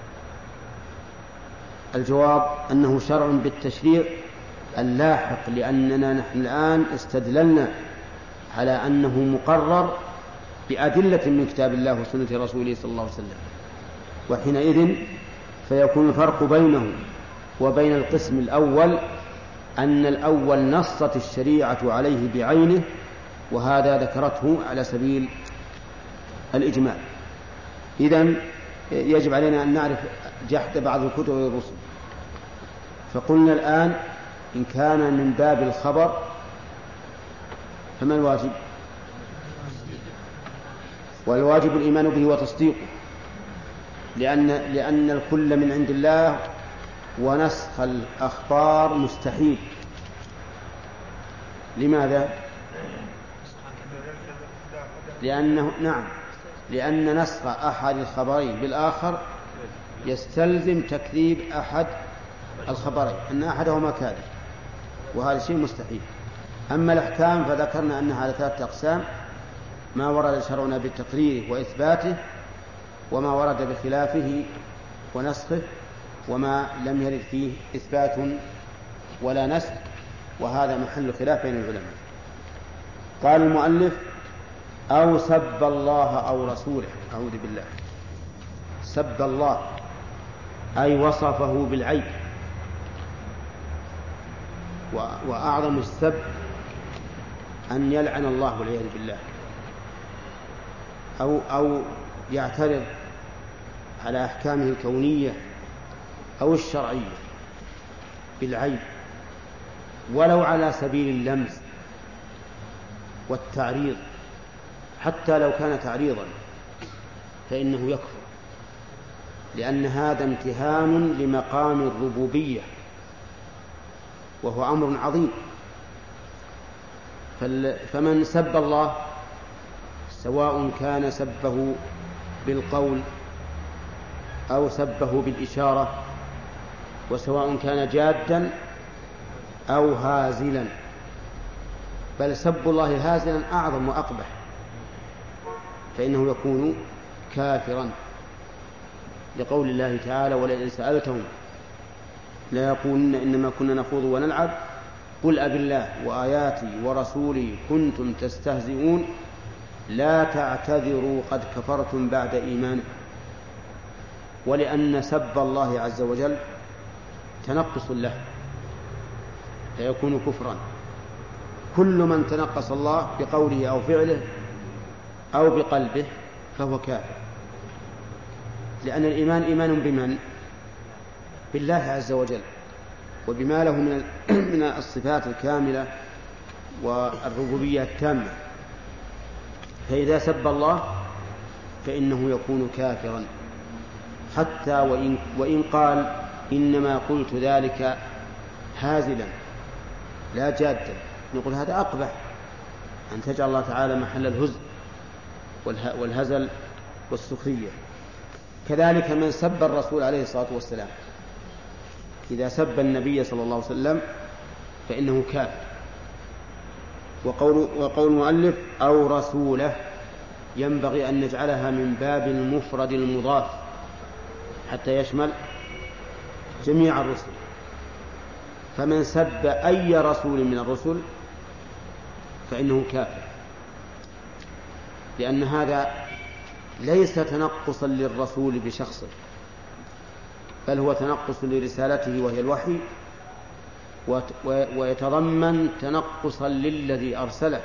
الجواب أنه شرع بالتشريع اللاحق، لأننا نحن الآن استدللنا على أنه مقرر بأدلة من كتاب الله وسنة رسوله صلى الله عليه وسلم، وحينئذ فيكون الفرق بينه وبين القسم الأول أن الأول نصت الشريعة عليه بعينه، وهذا ذكرته على سبيل الإجمال. إذن يجب علينا أن نعرف جحد بعض الكتب والرسل. فقلنا الآن إن كان من باب الخبر فما الواجب؟ والواجب الإيمان به وتصديقه، لأن, لأن الكل من عند الله، ونسخ الأخبار مستحيل. لماذا؟ لأنه نعم لأن نسخ أحد الخبرين بالآخر يستلزم تكذيب أحد الخبرين أن أحدهما كاذب، وهذا شيء مستحيل. أما الأحكام فذكرنا أنها على ثلاثة أقسام: ما ورد شرعنا بتقريره وإثباته، وما ورد بخلافه ونسخه، وما لم يرد فيه إثبات ولا نسخ، وهذا محل خلاف بين العلماء. قال المؤلف: أو سب الله أو رسوله. أعوذ بالله. سب الله أي وصفه بالعيب، وأعظم السب أن يلعن الله والعياذ بالله، أو أو يعترض على أحكامه الكونية أو الشرعية بالعيب، ولو على سبيل اللمز والتعريض، حتى لو كان تعريضا فإنه يكفر، لأن هذا امتهان لمقام الربوبية، وهو أمر عظيم. فمن سب الله سواء كان سبه بالقول أو سبه بالإشارة، وسواء كان جادا أو هازلا، بل سب الله هازلا أعظم وأقبح، فإنه يكون كافرا، لقول الله تعالى: ولئن سألتهم لا يقولن إنما كنا نخوض ونلعب قل أبالله وآياتي ورسولي كنتم تستهزئون لا تعتذروا قد كفرتم بعد إيمانكم. ولأن سب الله عز وجل تنقص له فيكون كفرا. كل من تنقص الله بقوله أو فعله أو بقلبه فهو كافر، لأن الإيمان إيمان بمن؟ بالله عز وجل، وبما له من من الصفات الكاملة والربوبية التامة. فإذا سب الله فإنه يكون كافرا، حتى وإن, وإن قال إنما قلت ذلك هازلا لا جادا، نقول هذا أقبح، أن تجعل الله تعالى محل الهزء والهزل والسخرية. كذلك من سب الرسول عليه الصلاة والسلام، إذا سب النبي صلى الله عليه وسلم فإنه كافر. وقول, وقول المؤلف أو رسوله ينبغي أن نجعلها من باب المفرد المضاف حتى يشمل جميع الرسل. فمن سب أي رسول من الرسل فإنه كافر، لأن هذا ليس تنقصا للرسول بشخصه، بل هو تنقص لرسالته وهي الوحي، ويتضمن تنقصا للذي أرسله،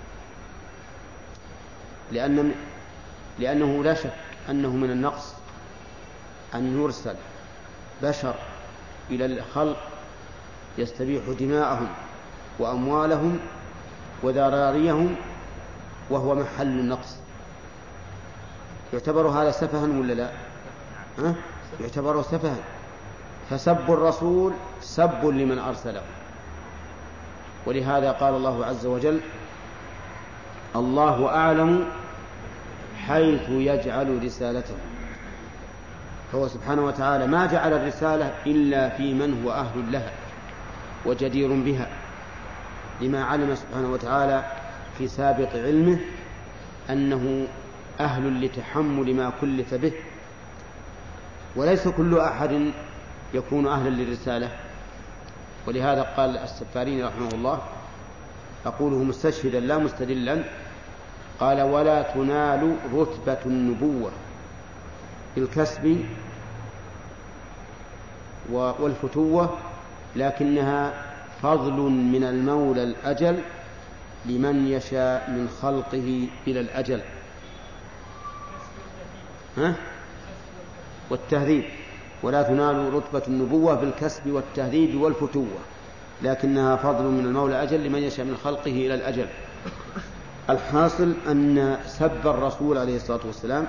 لأن لأنه لا شك أنه من النقص أن يرسل بشر إلى الخلق يستبيح دماءهم وأموالهم وذراريهم وهو محل النقص. يعتبر هذا سفها ولا لا؟ ها؟ يعتبر سفها. فسب الرسول سب لمن أرسله، ولهذا قال الله عز وجل: الله أعلم حيث يجعل رسالته. فهو سبحانه وتعالى ما جعل الرسالة إلا في من هو أهل لها وجدير بها، لما علم سبحانه وتعالى في سابق علمه أنه أهل لتحمل ما كلف به. وليس كل أحد يكون أهلا للرسالة، ولهذا قال السفارين رحمه الله، أقوله مستشهدا لا مستدلا، قال: ولا تنال رتبة النبوة بالكسب والفتوة، لكنها فضل من المولى الأجل لمن يشاء من خلقه إلى الأجل. ها؟ والتهذيب. ولا تنال رتبة النبوة بالكسب والتهذيب والفتوة، لكنها فضل من المولى أجل لمن يشاء من خلقه إلى الأجل. الحاصل أن سب الرسول عليه الصلاة والسلام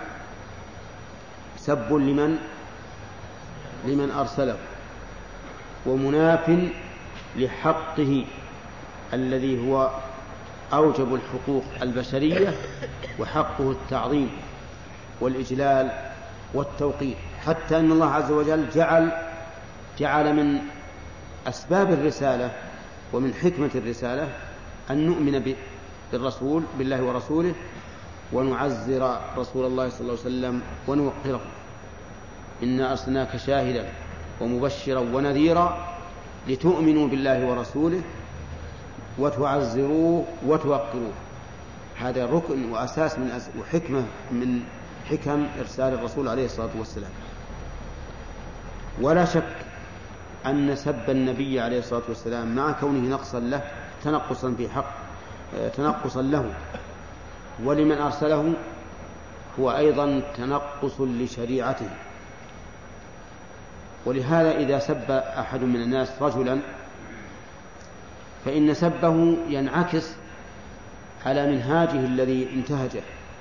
سب لمن لمن أرسله، ومناف لحقه الذي هو أوجب الحقوق البشرية وحقه التعظيم والإجلال والتوقير، حتى أن الله عز وجل جعل جعل من أسباب الرسالة ومن حكمة الرسالة أن نؤمن بالرسول بالله ورسوله ونعزر رسول الله صلى الله عليه وسلم ونوقره. إنا أرسلناك شاهدا ومبشرا ونذيرا لتؤمنوا بالله ورسوله وتعزروه وتوقروه. هذا ركن وأساس من أس... وحكمة من حكم إرسال الرسول عليه الصلاة والسلام. ولا شك أن سب النبي عليه الصلاة والسلام مع كونه نقصا له تنقصا في حق تنقصا له ولمن أرسله هو أيضا تنقص لشريعته. ولهذا إذا سب أحد من الناس رجلا فإن سبه ينعكس على منهاجه الذي انتهجه،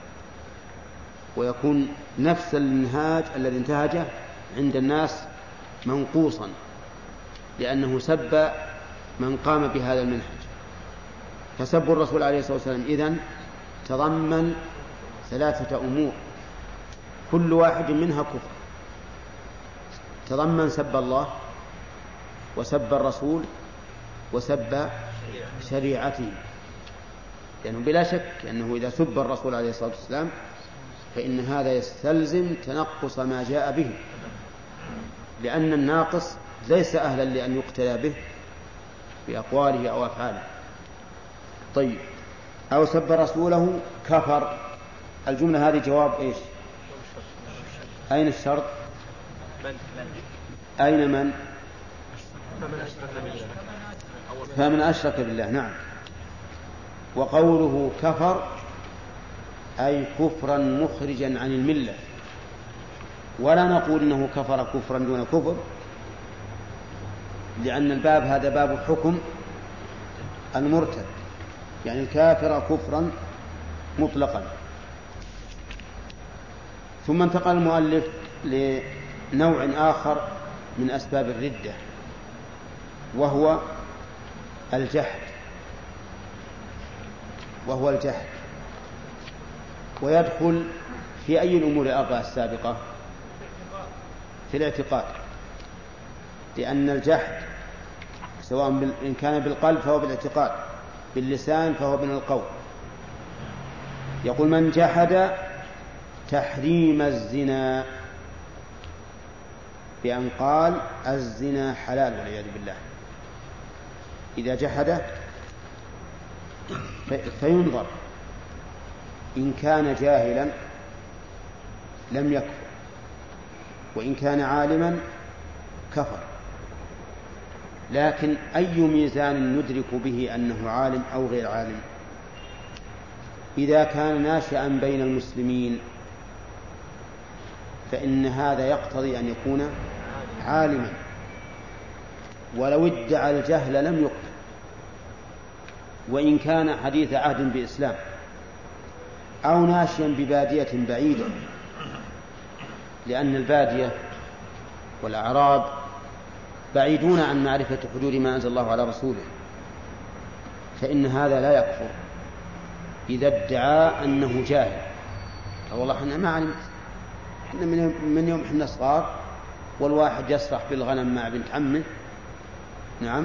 ويكون نفس المنهاج الذي انتهجه عند الناس منقوصا، لأنه سب من قام بهذا المنهج. فسب الرسول عليه الصلاة والسلام إذن تضمن ثلاثة أمور كل واحد منها كفر. تضمن سب الله وسب الرسول وسب شريعته، لأنه يعني بلا شك أنه إذا سب الرسول عليه الصلاة والسلام فإن هذا يستلزم تنقص ما جاء به، لأن الناقص ليس أهلا لأن يقتدى به بأقواله أو أفعاله. طيب، أو سب رسوله كفر. الجملة هذه جواب إيش؟ أين الشرط؟ أين من؟ فمن أشرك بالله. نعم. وقوله كفر أي كفرا مخرجا عن الملة، ولا نقول إنه كفر كفرا دون كفر، لأن الباب هذا باب حكم المرتد، يعني الكافر كفرا مطلقا. ثم انتقل المؤلف لنوع آخر من أسباب الردة، وهو الجحد وهو الجحد ويدخل في أي الأمور الأربعة السابقة؟ في الاعتقاد، لأن الجحد سواء إن كان بالقلب فهو بالاعتقاد، باللسان فهو من القول. يقول من جحد تحريم الزنا بأن قال الزنا حلال والعياذ بالله، إذا جحد فينظر إن كان جاهلا لم يكفر، وإن كان عالما كفر. لكن أي ميزان ندرك به أنه عالم أو غير عالم؟ إذا كان ناشئا بين المسلمين فإن هذا يقتضي أن يكون عالما، ولو ادعى الجهل لم يقتل، وإن كان حديث عهد بإسلام، أو ناشئا ببادية بعيدة، لأن البادية والأعراب بعيدون عن معرفة حدود ما أنزل الله على رسوله، فإن هذا لا يكفر إذا ادعى أنه جاهل. والله احنا ما علمت، احنا من يوم احنا صغار والواحد يسرح بالغنم مع بنت عمه، نعم،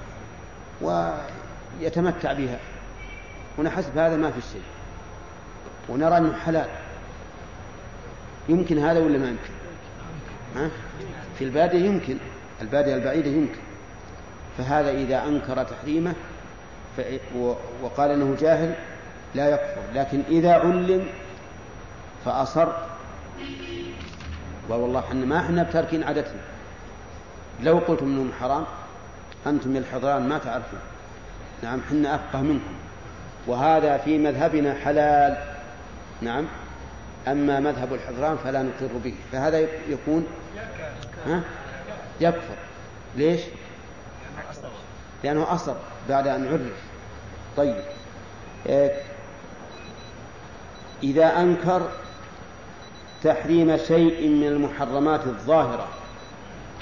ويتمتع بها، ونحسب هذا ما في شيء، ونرى أنه حلال. يمكن هذا ولا ما يمكن؟ ها؟ في البادية يمكن، البادية البعيدة يمكن. فهذا إذا أنكر تحريمه وقال أنه جاهل لا يكفر. لكن إذا علم فأصر، والله احنا ما احنا بتركين عادتنا، لو قلتم منهم حرام أنتم الحضران ما تعرفون، نعم احنا أفقه منكم، وهذا في مذهبنا حلال، نعم، أما مذهب الحضران فلا نقر به، فهذا يكون ها؟ يكفر. ليش؟ لأنه أصر بعد أن عرف. طيب، إذا أنكر تحريم شيء من المحرمات الظاهرة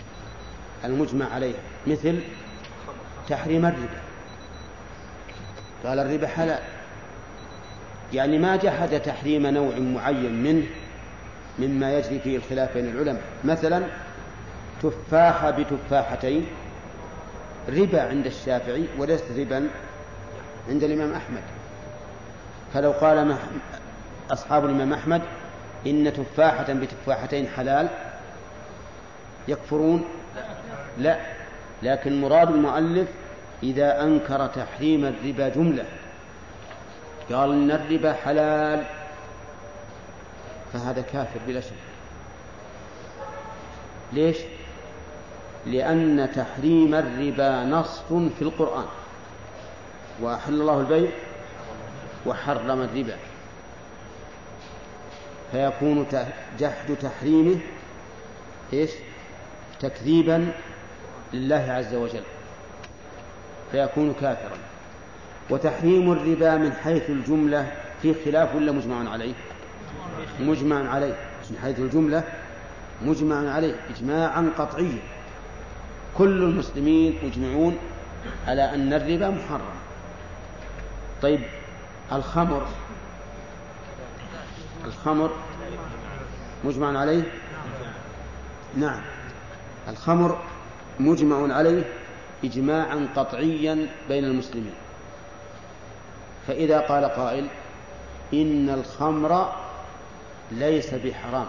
المجمع عليها، مثل تحريم الربا، قال الربا حلال، يعني ما جحد تحريم نوع معين منه مما يجري فيه الخلاف بين العلماء. مثلا تفاحة بتفاحتين ربا عند الشافعي وليس ربا عند الإمام أحمد، فلو قال أصحاب الإمام أحمد إن تفاحة بتفاحتين حلال يكفرون؟ لا، لكن مراد المؤلف إذا أنكر تحريم الربا جملة قال إن الربا حلال فهذا كافر بلا شك. ليش؟ لأن تحريم الربا نص في القرآن، وأحل الله البيع وحرم الربا، فيكون جحد تحريمه إيش؟ تكذيبا لله عز وجل، فيكون كافرا. وتحريم الربا من حيث الجملة في خلاف ولا مجمع عليه؟ مجمع عليه، من حيث الجملة مجمع عليه إجماعا قطعيا، كل المسلمين مجمعون على أن الربا محرم. طيب الخمر، الخمر مجمع عليه؟ نعم، الخمر مجمع عليه إجماعا قطعيا بين المسلمين. فإذا قال قائل إن الخمر ليس بحرام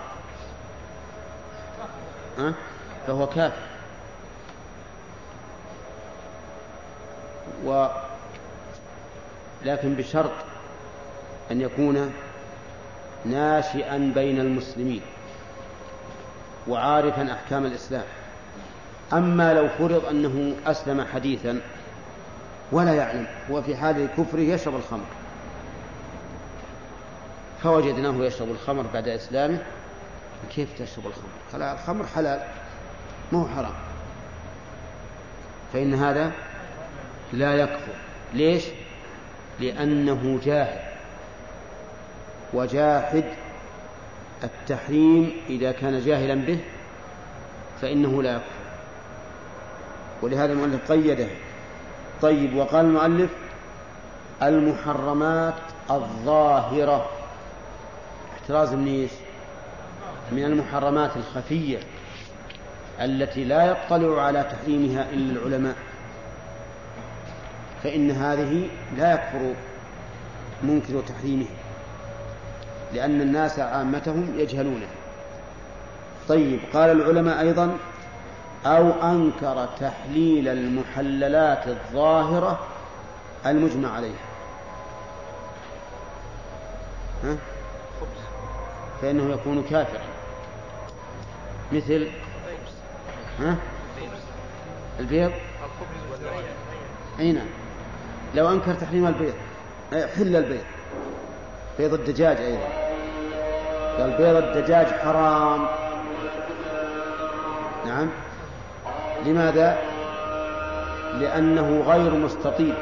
أه؟ فهو كافر. و لكن بشرط أن يكون ناشئا بين المسلمين وعارفا أحكام الإسلام. أما لو فرض أنه أسلم حديثا ولا يعلم، هو في حال كفره يشرب الخمر، فوجدناه يشرب الخمر بعد إسلامه، كيف تشرب الخمر؟ قال الخمر حلال مو حرام، فإن هذا لا يكفر. ليش؟ لأنه جاهد، وجاحد التحريم إذا كان جاهلا به فإنه لا يكفر، ولهذا المؤلف قيده. طيب وقال المؤلف المحرمات الظاهرة، احتراز من ايش؟ من المحرمات الخفية التي لا يطلع على تحريمها إلا العلماء، فإن هذه لا يكفر منكر تحريمه لأن الناس عامتهم يجهلونه. طيب قال العلماء أيضا أو أنكر تحليل المحللات الظاهرة المجمع عليها، ها؟ فإنه يكون كافرا، مثل ها؟ البيض، أي نعم، لو أنكر تحريم البيض حل البيض، بيض الدجاج أيضا، قال بيض الدجاج حرام، نعم، لماذا؟ لأنه غير مستطيل،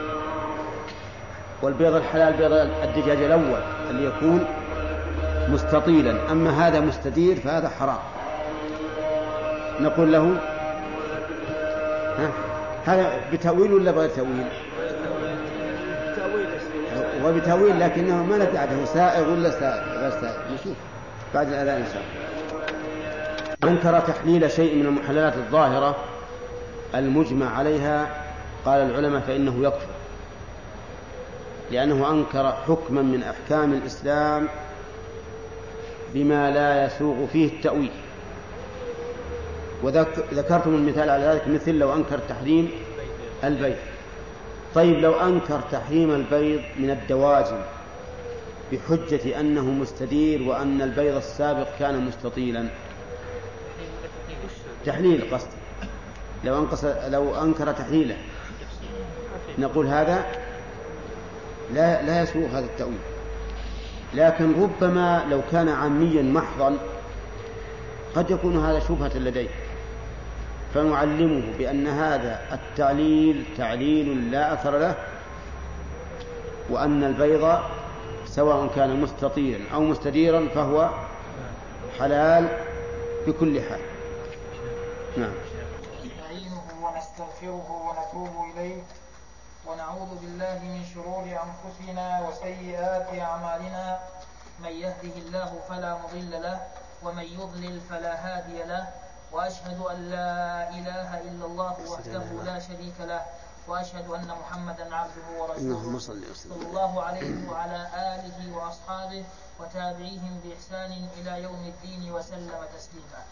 والبيض الحلال بيض الدجاج الأول اللي يكون مستطيلا، أما هذا مستدير فهذا حرام. نقول له ها هذا بتأويل ولا بغير تأويل؟ وبتأويل، لكنه ما ندري عنه سائغ ولا سائغ غير سائغ، نشوف بعد الأذان إن شاء الله. أنكر تحليل شيء من المحللات الظاهرة المجمع عليها قال العلماء فإنه يكفر، لأنه أنكر حكما من أحكام الإسلام بما لا يسوغ فيه التأويل. وذكرتم المثال على ذلك، مثل لو أنكر تحريم البيض. طيب لو أنكر تحريم البيض من الدواجن بحجة أنه مستدير وأن البيض السابق كان مستطيلا، تحليل قصد، لو أنقص لو أنكر تحليله نقول هذا لا لا يسوغ هذا التأويل. لكن ربما لو كان عاميا محضا قد يكون هذا شبهة لديه، فنعلمه بأن هذا التعليل تعليل لا أثر له، وأن البيض سواء كان مستطيلا أو مستديرا فهو حلال بكل حال. نعم. نستعينه ونستغفره ونتوب إليه ونعوذ بالله من شرور أنفسنا وسيئات أعمالنا من يهده الله فلا مضل له ومن يضلل فلا هادي له وأشهد أن لا إله إلا الله وحده لا شريك له وأشهد أن محمدا عبده ورسوله صلى الله عليه وعلى آله وأصحابه وتابعيهم بإحسان إلى يوم الدين وسلم تسليما.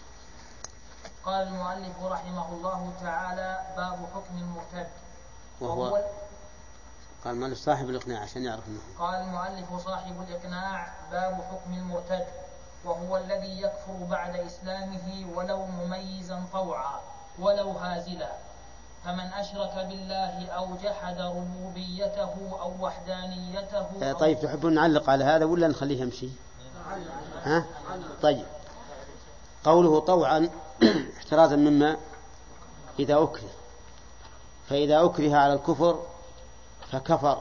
قال المؤلف رحمه الله تعالى: باب حكم المرتد. وهو قال مؤلف صاحب الإقناع عشان يعرف منه. قال المؤلف صاحب الإقناع: باب حكم المرتد، وهو الذي يكفر بعد إسلامه ولو مميزا طوعا ولو هازلا، فمن أشرك بالله أو جحد ربوبيته أو وحدانيته. أو طيب تحبون نعلق على هذا ولا نخليه يمشي؟ ها؟ طيب. قوله طوعا احترازا مما إذا أكره، فإذا أكره على الكفر فكفر،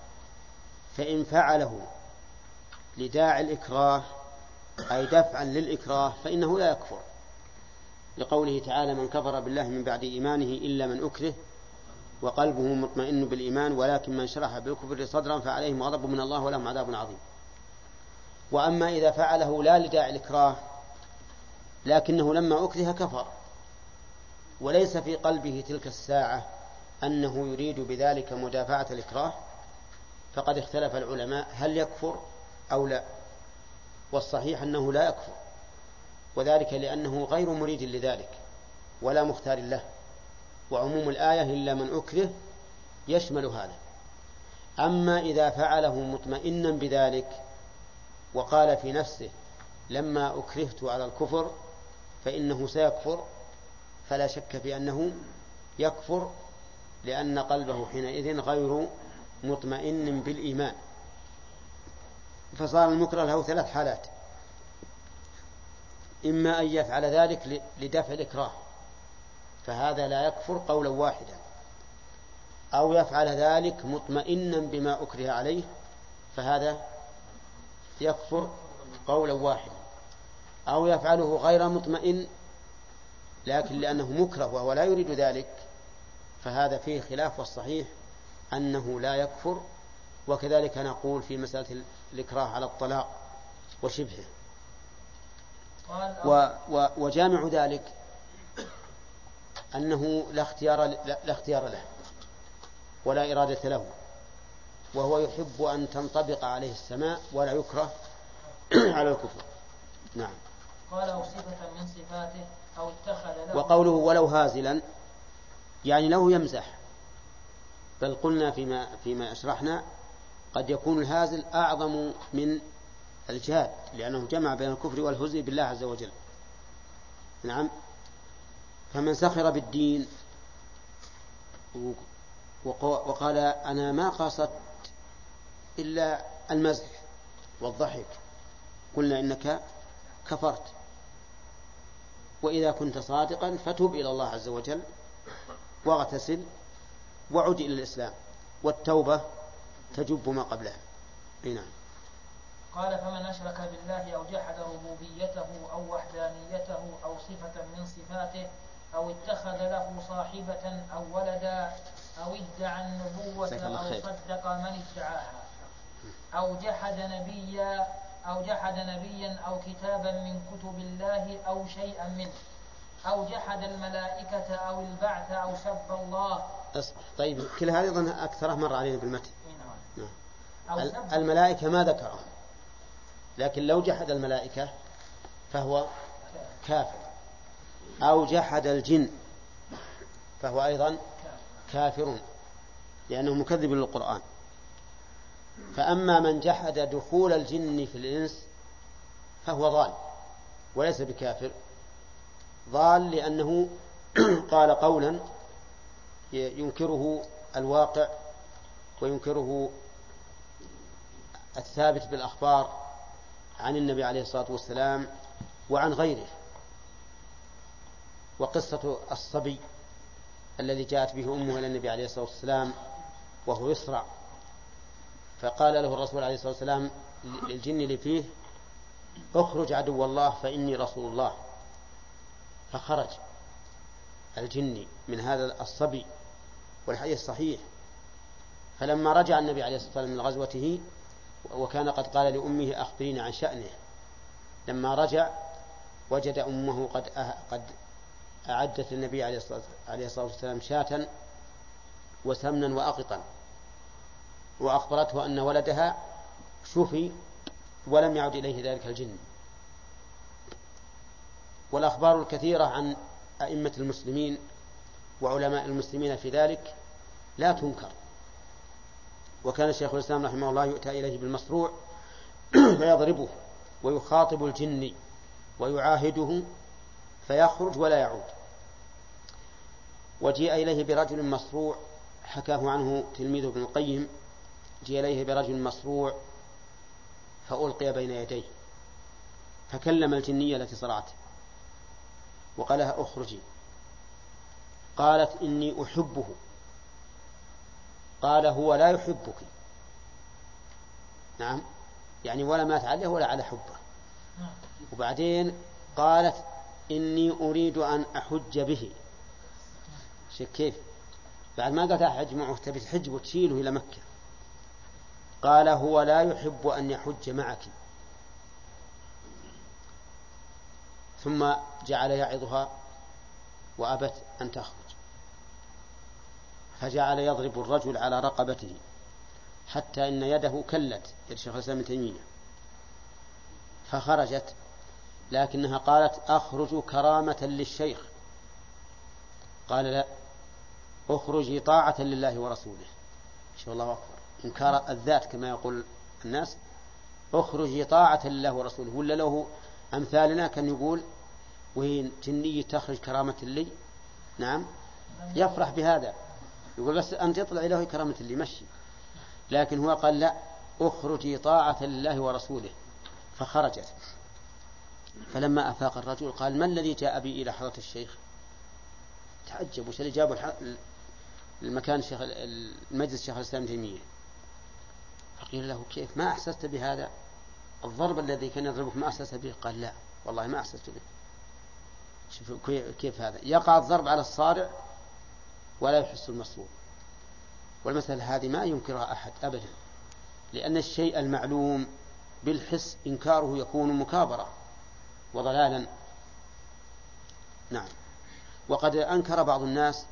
فإن فعله لداعي الإكراه أي دفعا للإكراه فإنه لا يكفر، لقوله تعالى: من كفر بالله من بعد إيمانه إلا من أكره وقلبه مطمئن بالإيمان ولكن من شرح بالكفر صدرا فعليهم غضب من الله ولهم عذاب عظيم. وأما إذا فعله لا لداعي الإكراه لكنه لما أكره كفر وليس في قلبه تلك الساعة أنه يريد بذلك مدافعة الإكراه، فقد اختلف العلماء هل يكفر أو لا، والصحيح أنه لا يكفر، وذلك لأنه غير مريد لذلك ولا مختار له، وعموم الآية إلا من أكره يشمل هذا. أما إذا فعله مطمئنا بذلك وقال في نفسه لما أكرهت على الكفر فإنه سيكفر، فلا شك في أنه يكفر، لأن قلبه حينئذ غير مطمئن بالإيمان. فصار المكره له ثلاث حالات: إما أن يفعل ذلك لدفع الإكراه فهذا لا يكفر قولا واحدا، أو يفعل ذلك مطمئنا بما أكره عليه فهذا يكفر قولا واحدا، أو يفعله غير مطمئن لكن لأنه مكره وهو لا يريد ذلك فهذا فيه خلاف، والصحيح أنه لا يكفر. وكذلك نقول في مسألة الإكراه على الطلاق وشبهه. و و وجامع ذلك أنه لا اختيار, لا اختيار له ولا إرادة له، وهو يحب أن تنطبق عليه السماء ولا يكره على الكفر. نعم. قال: أو صفة من صفاته أو اتخذ له. وقوله ولو هازلا يعني له يمزح، بل قلنا فيما, فيما أشرحنا قد يكون الهازل أعظم من الجهاد، لأنه جمع بين الكفر والهزء بالله عز وجل. نعم. فمن سخر بالدين وقال أنا ما قصدت إلا المزح والضحك قلنا إنك كفرت، وإذا كنت صادقا فتوب إلى الله عز وجل واغتسل وعد إلى الإسلام، والتوبة تجب ما قبلها. نعم. قال: فمن أشرك بالله أو جحد ربوبيته أو وحدانيته أو صفة من صفاته أو اتخذ له صاحبة أو ولدا أو ادعى النبوة أو صدق من ادعاها أو جحد نبيا أو جحد نبيا أو كتابا من كتب الله أو شيئا منه أو جحد الملائكة أو البعث أو سب الله. أصبح. طيب كل هذه أيضا أكثرها مر علينا بالمتن. نعم. الملائكة ما ذكرهم، لكن لو جحد الملائكة فهو كافر، أو جحد الجن فهو أيضا كافر لأنه مكذب للقرآن. فأما من جحد دخول الجن في الإنس فهو ضال وليس بكافر، ضال لأنه قال قولا ينكره الواقع وينكره الثابت بالأخبار عن النبي عليه الصلاة والسلام وعن غيره. وقصة الصبي الذي جاءت به أمه إلى النبي عليه الصلاة والسلام وهو يصرع، فقال له الرسول عليه الصلاة والسلام للجن اللي فيه: اخرج عدو الله فإني رسول الله. فخرج الجن من هذا الصبي، والحديث صحيح فلما رجع النبي عليه الصلاة والسلام من غزوته وكان قد قال لأمه أخبريني عن شأنه، لما رجع وجد أمه قد قد أعدت للنبي عليه الصلاة والسلام شاة وسمنا وأقطا، وأخبرته أن ولدها شفي ولم يعد إليه ذلك الجن. والأخبار الكثيرة عن أئمة المسلمين وعلماء المسلمين في ذلك لا تنكر. وكان الشيخ الإسلام رحمه الله يؤتى إليه بالمصروع فيضربه ويخاطب الجن ويعاهده فيخرج ولا يعود. وجيء إليه برجل مصروع حكاه عنه تلميذ ابن القيم، جيء إليه برجل مصروع فألقي بين يديه فكلم الجنية التي صرعته وقال لها أخرجي، قالت إني أحبه، قال هو لا يحبك. نعم، يعني ولا مات عليه ولا على حبه. وبعدين قالت إني أريد أن أحج به. شوف كيف بعد ما قالت أحج معه تبي تحج وتشيله إلى مكة، قال هو لا يحب أن يحج معك. ثم جعل يعظها وأبت أن تخرج، فجعل يضرب الرجل على رقبته حتى إن يده كلت يد شيخ الإسلام ابن تيمية، فخرجت، لكنها قالت أخرج كرامة للشيخ. قال لا، أخرجي طاعة لله ورسوله. شاء الله أكبر، إنكار الذات كما يقول الناس، أخرجي طاعة لله ورسوله. ولا له أمثالنا كان يقول وين جنية تخرج كرامة لي، نعم يفرح بهذا، يقول بس أنت يطلع إليه كرامة لي مشي. لكن هو قال لا، أخرجي طاعة لله ورسوله. فخرجت. فلما أفاق الرجل قال ما الذي جاء بي إلى حضرة الشيخ؟ تعجب وش اللي جابه المكان الشيخ المجلس شيخ الإسلام ابن تيمية. فقيل له كيف ما أحسست بهذا الضرب الذي كان يضربك، ما أحسست به؟ قال لا والله ما أحسست به. شوفوا كيف هذا يقع الضرب على الصارع ولا يحس المصروع. والمسألة هذه ما ينكرها أحد أبدا، لأن الشيء المعلوم بالحس إنكاره يكون مكابرة وضلالا. نعم. وقد أنكر بعض الناس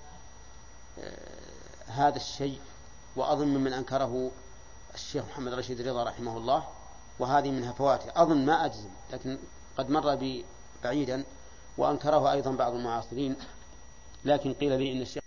هذا الشيء، وأظن ممن أنكره الشيخ محمد رشيد رضا رحمه الله، وهذه من هفواته، أظن ما أجزم لكن قد مر بي بعيدا، وأنكره أيضا بعض المعاصرين. لكن قيل لي إن الشيخ